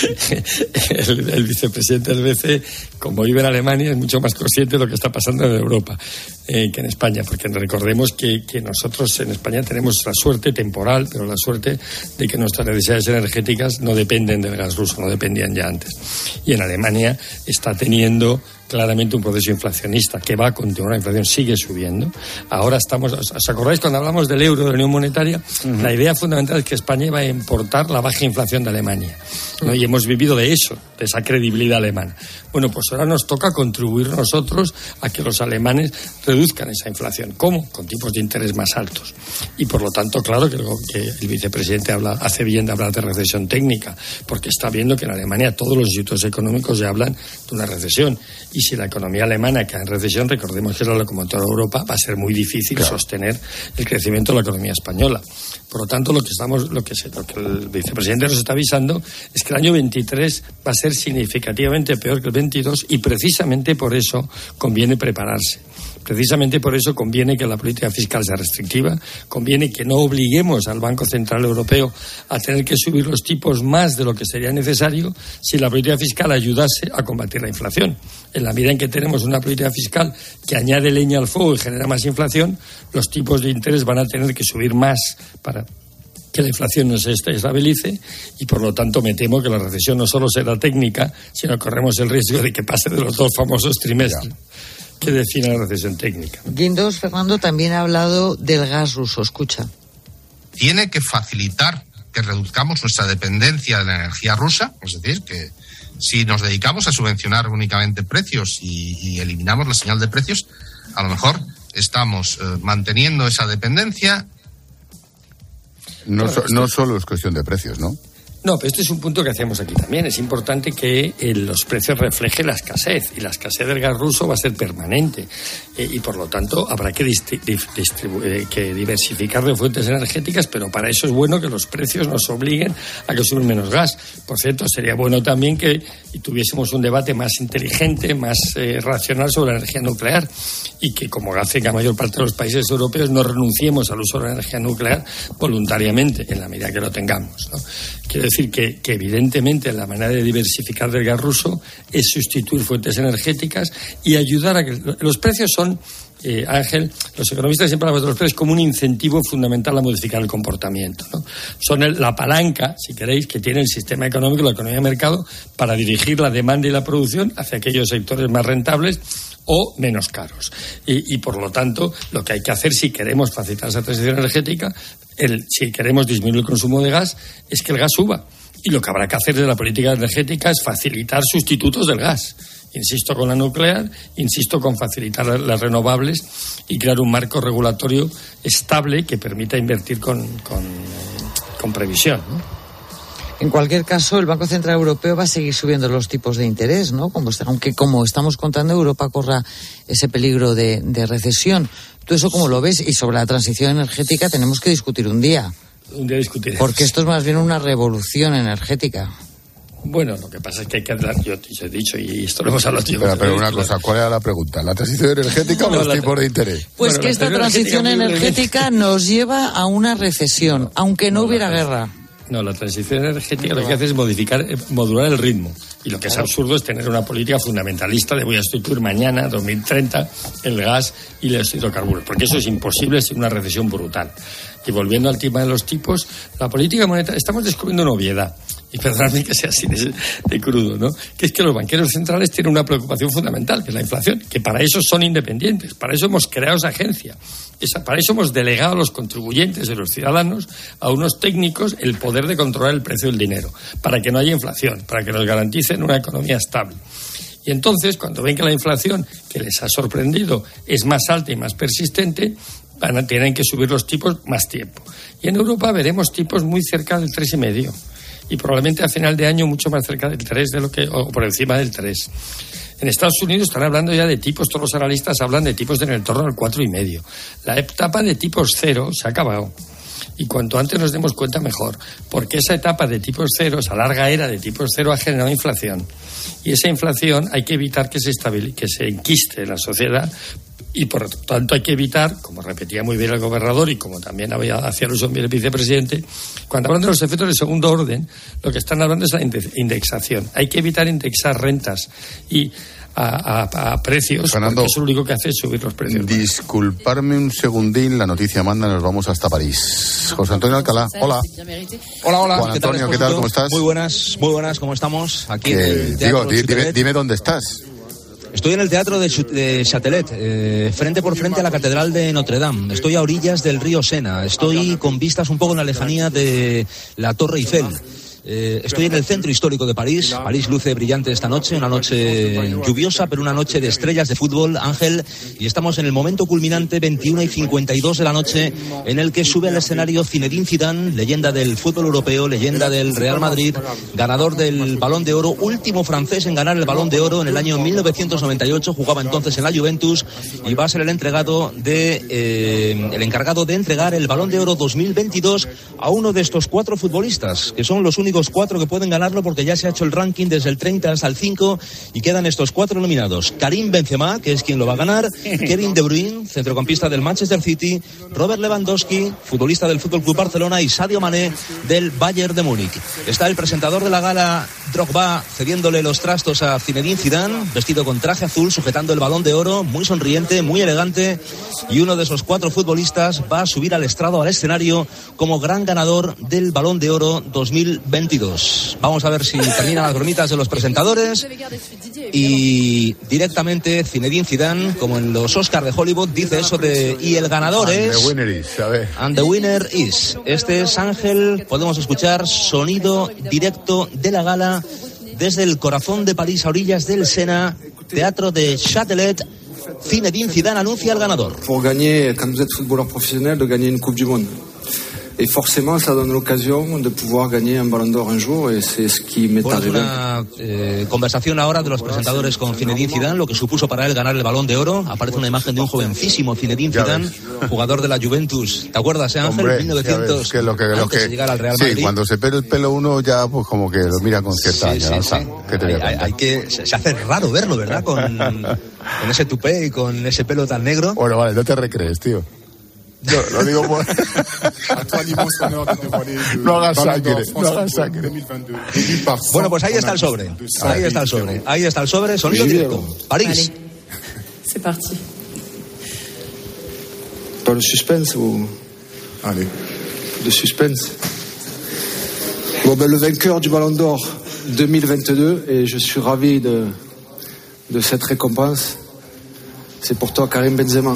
el, el vicepresidente del B C E, como vive en Alemania, es mucho más consciente de lo que está pasando en Europa eh, que en España, porque recordemos que, que nosotros en España tenemos la suerte temporal, pero la suerte de que nuestras necesidades energéticas no dependen del gas ruso, no dependían ya antes. Y en Alemania está teniendo claramente un proceso inflacionista que va a continuar, la inflación sigue subiendo. Ahora estamos, ¿os acordáis cuando hablamos del euro, de la Unión Monetaria? Uh-huh. La idea fundamental es que España iba a importar la baja inflación de Alemania, ¿no? Y hemos vivido de eso, de esa credibilidad alemana. Bueno, pues ahora nos toca contribuir nosotros a que los alemanes reduzcan esa inflación. ¿Cómo? Con tipos de interés más altos. Y por lo tanto, claro que el, que el vicepresidente habla, hace bien de hablar de recesión técnica, porque está viendo que en Alemania todos los institutos económicos ya hablan de una recesión. Y si la economía alemana cae en recesión, recordemos que es la locomotora de Europa, va a ser muy difícil claro. sostener el crecimiento de la economía española. Por lo tanto, lo que estamos, lo que, se, lo que el vicepresidente nos está avisando es que el año veintitrés va a ser significativamente peor que el veintidós y precisamente por eso conviene prepararse. Precisamente por eso conviene que la política fiscal sea restrictiva, conviene que no obliguemos al Banco Central Europeo a tener que subir los tipos más de lo que sería necesario si la política fiscal ayudase a combatir la inflación. En la medida en que tenemos una política fiscal que añade leña al fuego y genera más inflación, los tipos de interés van a tener que subir más para que la inflación no se estabilice y por lo tanto me temo que la recesión no solo será técnica, sino que corremos el riesgo de que pase de los dos famosos trimestres. Ya. Que define la recesión técnica. Guindos, Fernando, también ha hablado del gas ruso. Escucha. Tiene que facilitar que reduzcamos nuestra dependencia de la energía rusa, es decir, que si nos dedicamos a subvencionar únicamente precios y, y eliminamos la señal de precios, a lo mejor estamos eh, manteniendo esa dependencia. No, so, no solo es cuestión de precios, ¿no? No, pero este es un punto que hacemos aquí también. Es importante que eh, los precios reflejen la escasez, y la escasez del gas ruso va a ser permanente. Eh, y por lo tanto habrá que, distribu- eh, que diversificar de fuentes energéticas, pero para eso es bueno que los precios nos obliguen a consumir menos gas. Por cierto, sería bueno también que tuviésemos un debate más inteligente, más eh, racional sobre la energía nuclear, y que, como hace la mayor parte de los países europeos, no renunciemos al uso de la energía nuclear voluntariamente, en la medida que lo tengamos, ¿no? Quiero decir que, que evidentemente la manera de diversificar del gas ruso es sustituir fuentes energéticas y ayudar a que los precios son, eh, Ángel, los economistas siempre hablan de los precios como un incentivo fundamental a modificar el comportamiento, ¿no? Son el, la palanca, si queréis, que tiene el sistema económico, la economía de mercado, para dirigir la demanda y la producción hacia aquellos sectores más rentables o menos caros. Y, y por lo tanto, lo que hay que hacer si queremos facilitar esa transición energética, el, si queremos disminuir el consumo de gas, es que el gas suba. Y lo que habrá que hacer desde la política energética es facilitar sustitutos del gas. Insisto con la nuclear, insisto con facilitar las renovables y crear un marco regulatorio estable que permita invertir con, con, con previsión, ¿no? En cualquier caso, el Banco Central Europeo va a seguir subiendo los tipos de interés, ¿no? Como está, aunque, como estamos contando, Europa corra ese peligro de, de recesión. ¿Tú eso cómo lo ves? Y sobre la transición energética tenemos que discutir un día. Un día discutiremos. Porque esto es más bien una revolución energética. Bueno, lo que pasa es que hay que hablar, yo te he dicho, y esto lo hemos hablado. Pero, pero una cosa, ¿cuál era la pregunta? ¿La transición energética no, o los la, tipos de interés? Pues bueno, que esta transición energética, energética nos lleva a una recesión, no, aunque no, no hubiera guerra. No, la transición energética lo que hace es modificar, modular el ritmo. Y lo que es absurdo es tener una política fundamentalista de voy a sustituir mañana, dos mil treinta, el gas y los hidrocarburos. Porque eso es imposible sin una recesión brutal. Y volviendo al tema de los tipos, la política monetaria, estamos descubriendo una obviedad. Y perdonadme que sea así de, de crudo, ¿no? Que es que los banqueros centrales tienen una preocupación fundamental, que es la inflación, que para eso son independientes, para eso hemos creado esa agencia, esa, para eso hemos delegado a los contribuyentes y los ciudadanos, a unos técnicos, el poder de controlar el precio del dinero, para que no haya inflación, para que nos garanticen una economía estable. Y entonces, cuando ven que la inflación, que les ha sorprendido, es más alta y más persistente, van a tener que subir los tipos más tiempo. Y en Europa veremos tipos muy cerca del tres coma cinco. Y probablemente a final de año mucho más cerca del tres de lo que, o por encima del tres. En Estados Unidos están hablando ya de tipos, todos los analistas hablan de tipos de en el entorno del cuatro coma cinco. La etapa de tipos cero se ha acabado. Y cuanto antes nos demos cuenta, mejor. Porque esa etapa de tipos cero, esa larga era de tipos cero, ha generado inflación. Y esa inflación hay que evitar que se estabilice, que se enquiste en la sociedad. Y por tanto hay que evitar, como repetía muy bien el gobernador y como también había hacía alusión el vicepresidente, cuando hablan de los efectos de segundo orden, lo que están hablando es la indexación. Hay que evitar indexar rentas y a, a, a precios, Fernando, porque eso lo único que hace es subir los precios. Disculparme un segundín, la noticia manda, nos vamos hasta París. José Antonio Alcalá, hola. Hola, hola. Juan Antonio, ¿qué tal? ¿Cómo estás? Muy buenas, muy buenas, ¿cómo estamos? Aquí que, en el digo, di, dime, dime dónde estás. Estoy en el Teatro de, de Châtelet, eh, frente por frente a la Catedral de Notre Dame. Estoy a orillas del río Sena. Estoy con vistas un poco en la lejanía de la Torre Eiffel. Eh, estoy en el centro histórico de París. París luce brillante esta noche, una noche lluviosa, pero una noche de estrellas de fútbol, Ángel, y estamos en el momento culminante, veintiuna y cincuenta y dos de la noche, en el que sube al escenario Zinedine Zidane, leyenda del fútbol europeo, leyenda del Real Madrid, ganador del Balón de Oro, último francés en ganar el Balón de Oro en el año mil novecientos noventa y ocho, jugaba entonces en la Juventus y va a ser el entregado de eh, el encargado de entregar el Balón de Oro dos mil veintidós a uno de estos cuatro futbolistas, que son los únicos cuatro que pueden ganarlo, porque ya se ha hecho el ranking desde el treinta hasta el cinco y quedan estos cuatro nominados: Karim Benzema, que es quien lo va a ganar, Kevin De Bruyne, centrocampista del Manchester City, Robert Lewandowski, futbolista del F C Barcelona, y Sadio Mané del Bayern de Múnich. Está el presentador de la gala, Drogba, cediéndole los trastos a Zinedine Zidane, vestido con traje azul, sujetando el Balón de Oro, muy sonriente, muy elegante, y uno de esos cuatro futbolistas va a subir al estrado, al escenario, como gran ganador del Balón de Oro dos mil veintidós. Vamos a ver si terminan las bromitas de los presentadores y directamente Zinedine Zidane, como en los Oscars de Hollywood, dice eso de y el ganador and es the winner is, a ver. and the winner is. Este es Ángel, podemos escuchar sonido directo de la gala desde el corazón de París, a orillas del Sena, Teatro de Châtelet. Zinedine Zidane anuncia al ganador. Pour gagner, quand vous êtes footballeur professionnel, de gagner une Coupe du Monde. Et forcément, ça donne l'occasion de pouvoir gagner un Ballon d'Or un jour, et c'est ce qui m'est Bueno, es arrivé. una eh, conversación ahora de los presentadores con Zinedine Zidane, lo que supuso para él ganar el Balón de Oro. Aparece una imagen de un jovencísimo Zinedine Zidane, jugador de la Juventus. ¿Te acuerdas, eh, Ángel? Hombre, mil novecientos, que lo que, lo antes que, de llegar al Real sí, Madrid. cuando se pela el pelo uno ya pues como que lo mira con cierta Sí, sí, añoranza. sí. ¿Qué te voy a Hay, hay- contar? hay que, se, se hace raro verlo, ¿verdad? Con, con ese tupé y con ese pelo tan negro. Bueno, vale, no te recrees, tío. Yo lo digo por... No hagas sangre, no hagas sangre. Bueno, pues ahí está el sobre. Ahí está el sobre. Ahí está el sobre. Sonido directo. París. C'est parti. Pas le suspense ou... Allez. Le suspense. Bon, ben, le vainqueur du Ballon d'Or deux mille vingt-deux, et je suis ravi de, de cette récompense. C'est pour toi, Karim Benzema.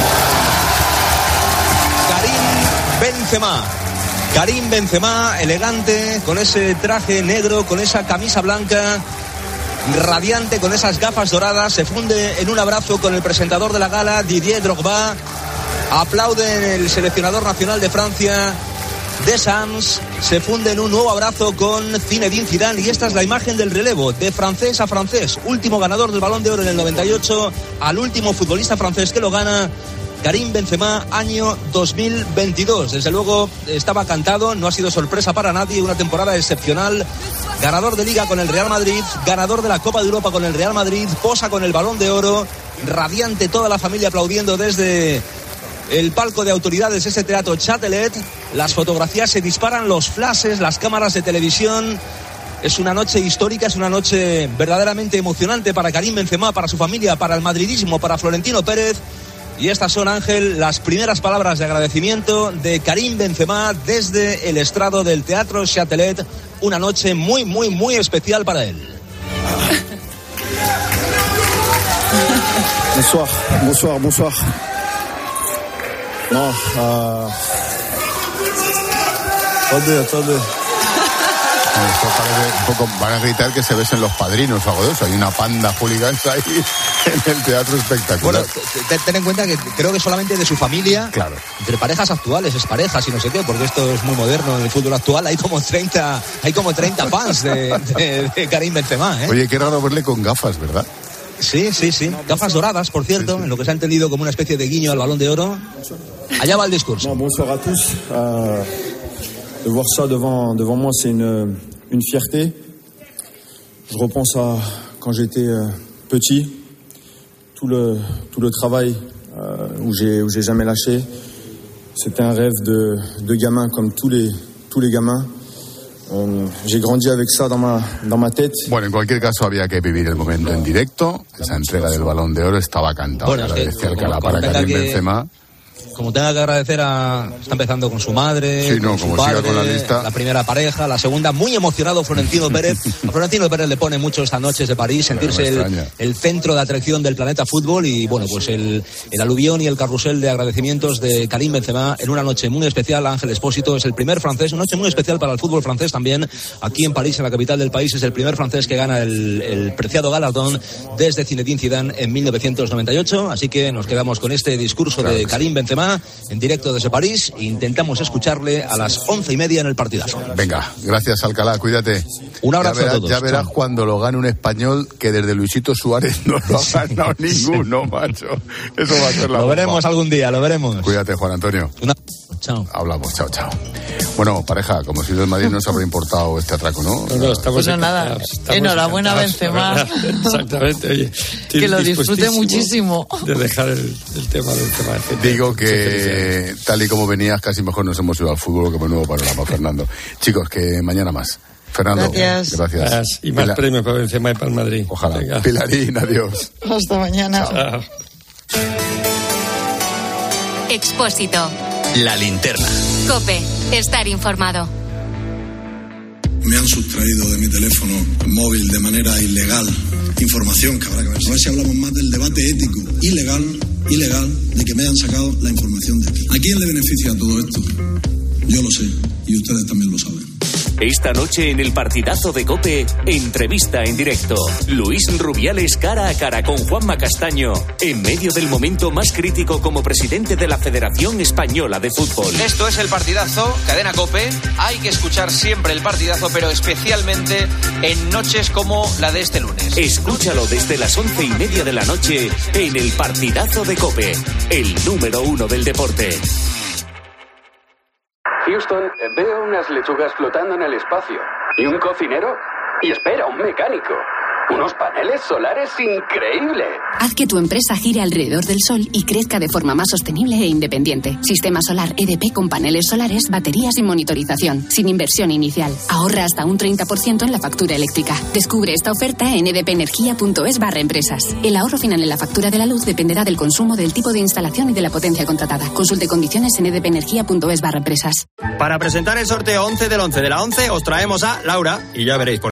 Benzema. Karim Benzema, elegante, con ese traje negro, con esa camisa blanca, radiante, con esas gafas doradas, se funde en un abrazo con el presentador de la gala, Didier Drogba. Aplaude el seleccionador nacional de Francia, Deschamps, se funde en un nuevo abrazo con Zinedine Zidane, y esta es la imagen del relevo, de francés a francés, último ganador del Balón de Oro en el noventa y ocho, al último futbolista francés que lo gana, Karim Benzema, año dos mil veintidós. Desde luego estaba cantado, no ha sido sorpresa para nadie, una temporada excepcional. Ganador de Liga con el Real Madrid, ganador de la Copa de Europa con el Real Madrid, posa con el Balón de Oro, radiante, toda la familia aplaudiendo desde el palco de autoridades, ese teatro Châtelet. Las fotografías se disparan, los flashes, las cámaras de televisión. Es una noche histórica, es una noche verdaderamente emocionante para Karim Benzema, para su familia, para el madridismo, para Florentino Pérez. Y estas son, Ángel, las primeras palabras de agradecimiento de Karim Benzema desde el estrado del Teatro Châtelet. Una noche muy, muy, muy especial para él. Bonsoir, bonsoir, bonsoir. No, uh... attendez, attendez. Esto parece un poco, van a gritar que se besen los padrinos o algo de eso. Hay una panda hooligans ahí en el teatro espectacular. Bueno, te- ten en cuenta que creo que solamente de su familia, claro, entre parejas actuales, es parejas y no sé qué, porque esto es muy moderno en el fútbol actual. Hay como treinta, hay como treinta fans de, de, de Karim Benzema, ¿eh? Oye, qué raro verle con gafas, ¿verdad? Sí, sí, sí. Gafas doradas, por cierto, en lo que se ha entendido como una especie de guiño al Balón de Oro. Allá va el discurso. Non, bonsoir à tous. Euh, de voir ça devant, devant moi, c'est une, une fierté. Je repense à quand j'étais euh, petit, tout le, tout le travail euh, où j'ai, où j'ai jamais lâché. C'était un rêve de, de gamin comme tous les, tous les gamins. Euh, j'ai grandi avec ça dans ma, dans ma tête. Bueno, en cualquier caso había que vivir el momento en directo. Esa entrega del Balón de Oro estaba cantada. Bueno, es que Agradecer como- Alcalá como para tenga Karim que- Benzema. Como tenga que agradecer a... Está empezando con su madre, Sí, no, con su como siga padre, con la lista. primera pareja, la segunda, muy emocionado Florentino Pérez. A Florentino Pérez le pone mucho estas noches de París, sentirse me el, extraña. el centro de atracción del planeta fútbol, y bueno, pues el, el aluvión y el carrusel de agradecimientos de Karim Benzema en una noche muy especial. Ángel Espósito es el primer francés, una noche muy especial para el fútbol francés también. Aquí en París, en la capital del país, es el primer francés que gana el, el preciado galardón desde Zinedine Zidane en mil novecientos noventa y ocho. Así que nos quedamos con este discurso de Karim Benzema en directo desde París e intentamos escucharle a las once y media en el partidazo. Venga, gracias Alcalá, cuídate. Un abrazo ya verás, a todos. Ya verás Chao. cuando lo gane un español que desde Luisito Suárez no lo ha ganado ninguno, macho. Eso va a ser la Lo bomba. veremos algún día, lo veremos. Cuídate, Juan Antonio. Una... Chao. Hablamos, chao, chao. Bueno, pareja, como si del Madrid no os habrá importado este atraco, ¿no? No, no, estamos Pues no, nada. encantados, estamos Enhorabuena, encantados, Benzema. la verdad. Exactamente, oye. Que lo disfrute dispuestísimo muchísimo. De dejar el, el tema del tema de gente. Digo que tal y como venías, casi mejor nos hemos ido al fútbol que menudo panorama, Fernando. Chicos, que mañana más. Fernando, Gracias. gracias. Gracias. Y más Pila- premios para Benzema y para el Madrid. Ojalá. Venga. Pilarín, adiós. Hasta mañana. Chao. Expósito. La linterna. Cope. Estar informado. Me han sustraído de mi teléfono móvil de manera ilegal información que habrá que ver. A ver si hablamos más del debate ético, ilegal, ilegal, de que me hayan sacado la información de aquí. ¿A quién le beneficia todo esto? Yo lo sé y ustedes también lo saben. Esta noche en el partidazo de COPE, entrevista en directo. Luis Rubiales cara a cara con Juanma Castaño, en medio del momento más crítico como presidente de la Federación Española de Fútbol. Esto es el partidazo, cadena COPE. Hay que escuchar siempre el partidazo, pero especialmente en noches como la de este lunes. Escúchalo desde las once y media de la noche en el partidazo de COPE, el número uno del deporte. Houston, veo unas lechugas flotando en el espacio. ¿Y un cocinero? Y espera, un mecánico. ¡Unos paneles solares increíbles! Haz que tu empresa gire alrededor del sol y crezca de forma más sostenible e independiente. Sistema solar E D P con paneles solares, baterías y monitorización. Sin inversión inicial. Ahorra hasta un treinta por ciento en la factura eléctrica. Descubre esta oferta en edpenergia.es barra empresas. El ahorro final en la factura de la luz dependerá del consumo, del tipo de instalación y de la potencia contratada. Consulte condiciones en edpenergia.es barra empresas. Para presentar el sorteo once del once de la once os traemos a Laura y ya veréis por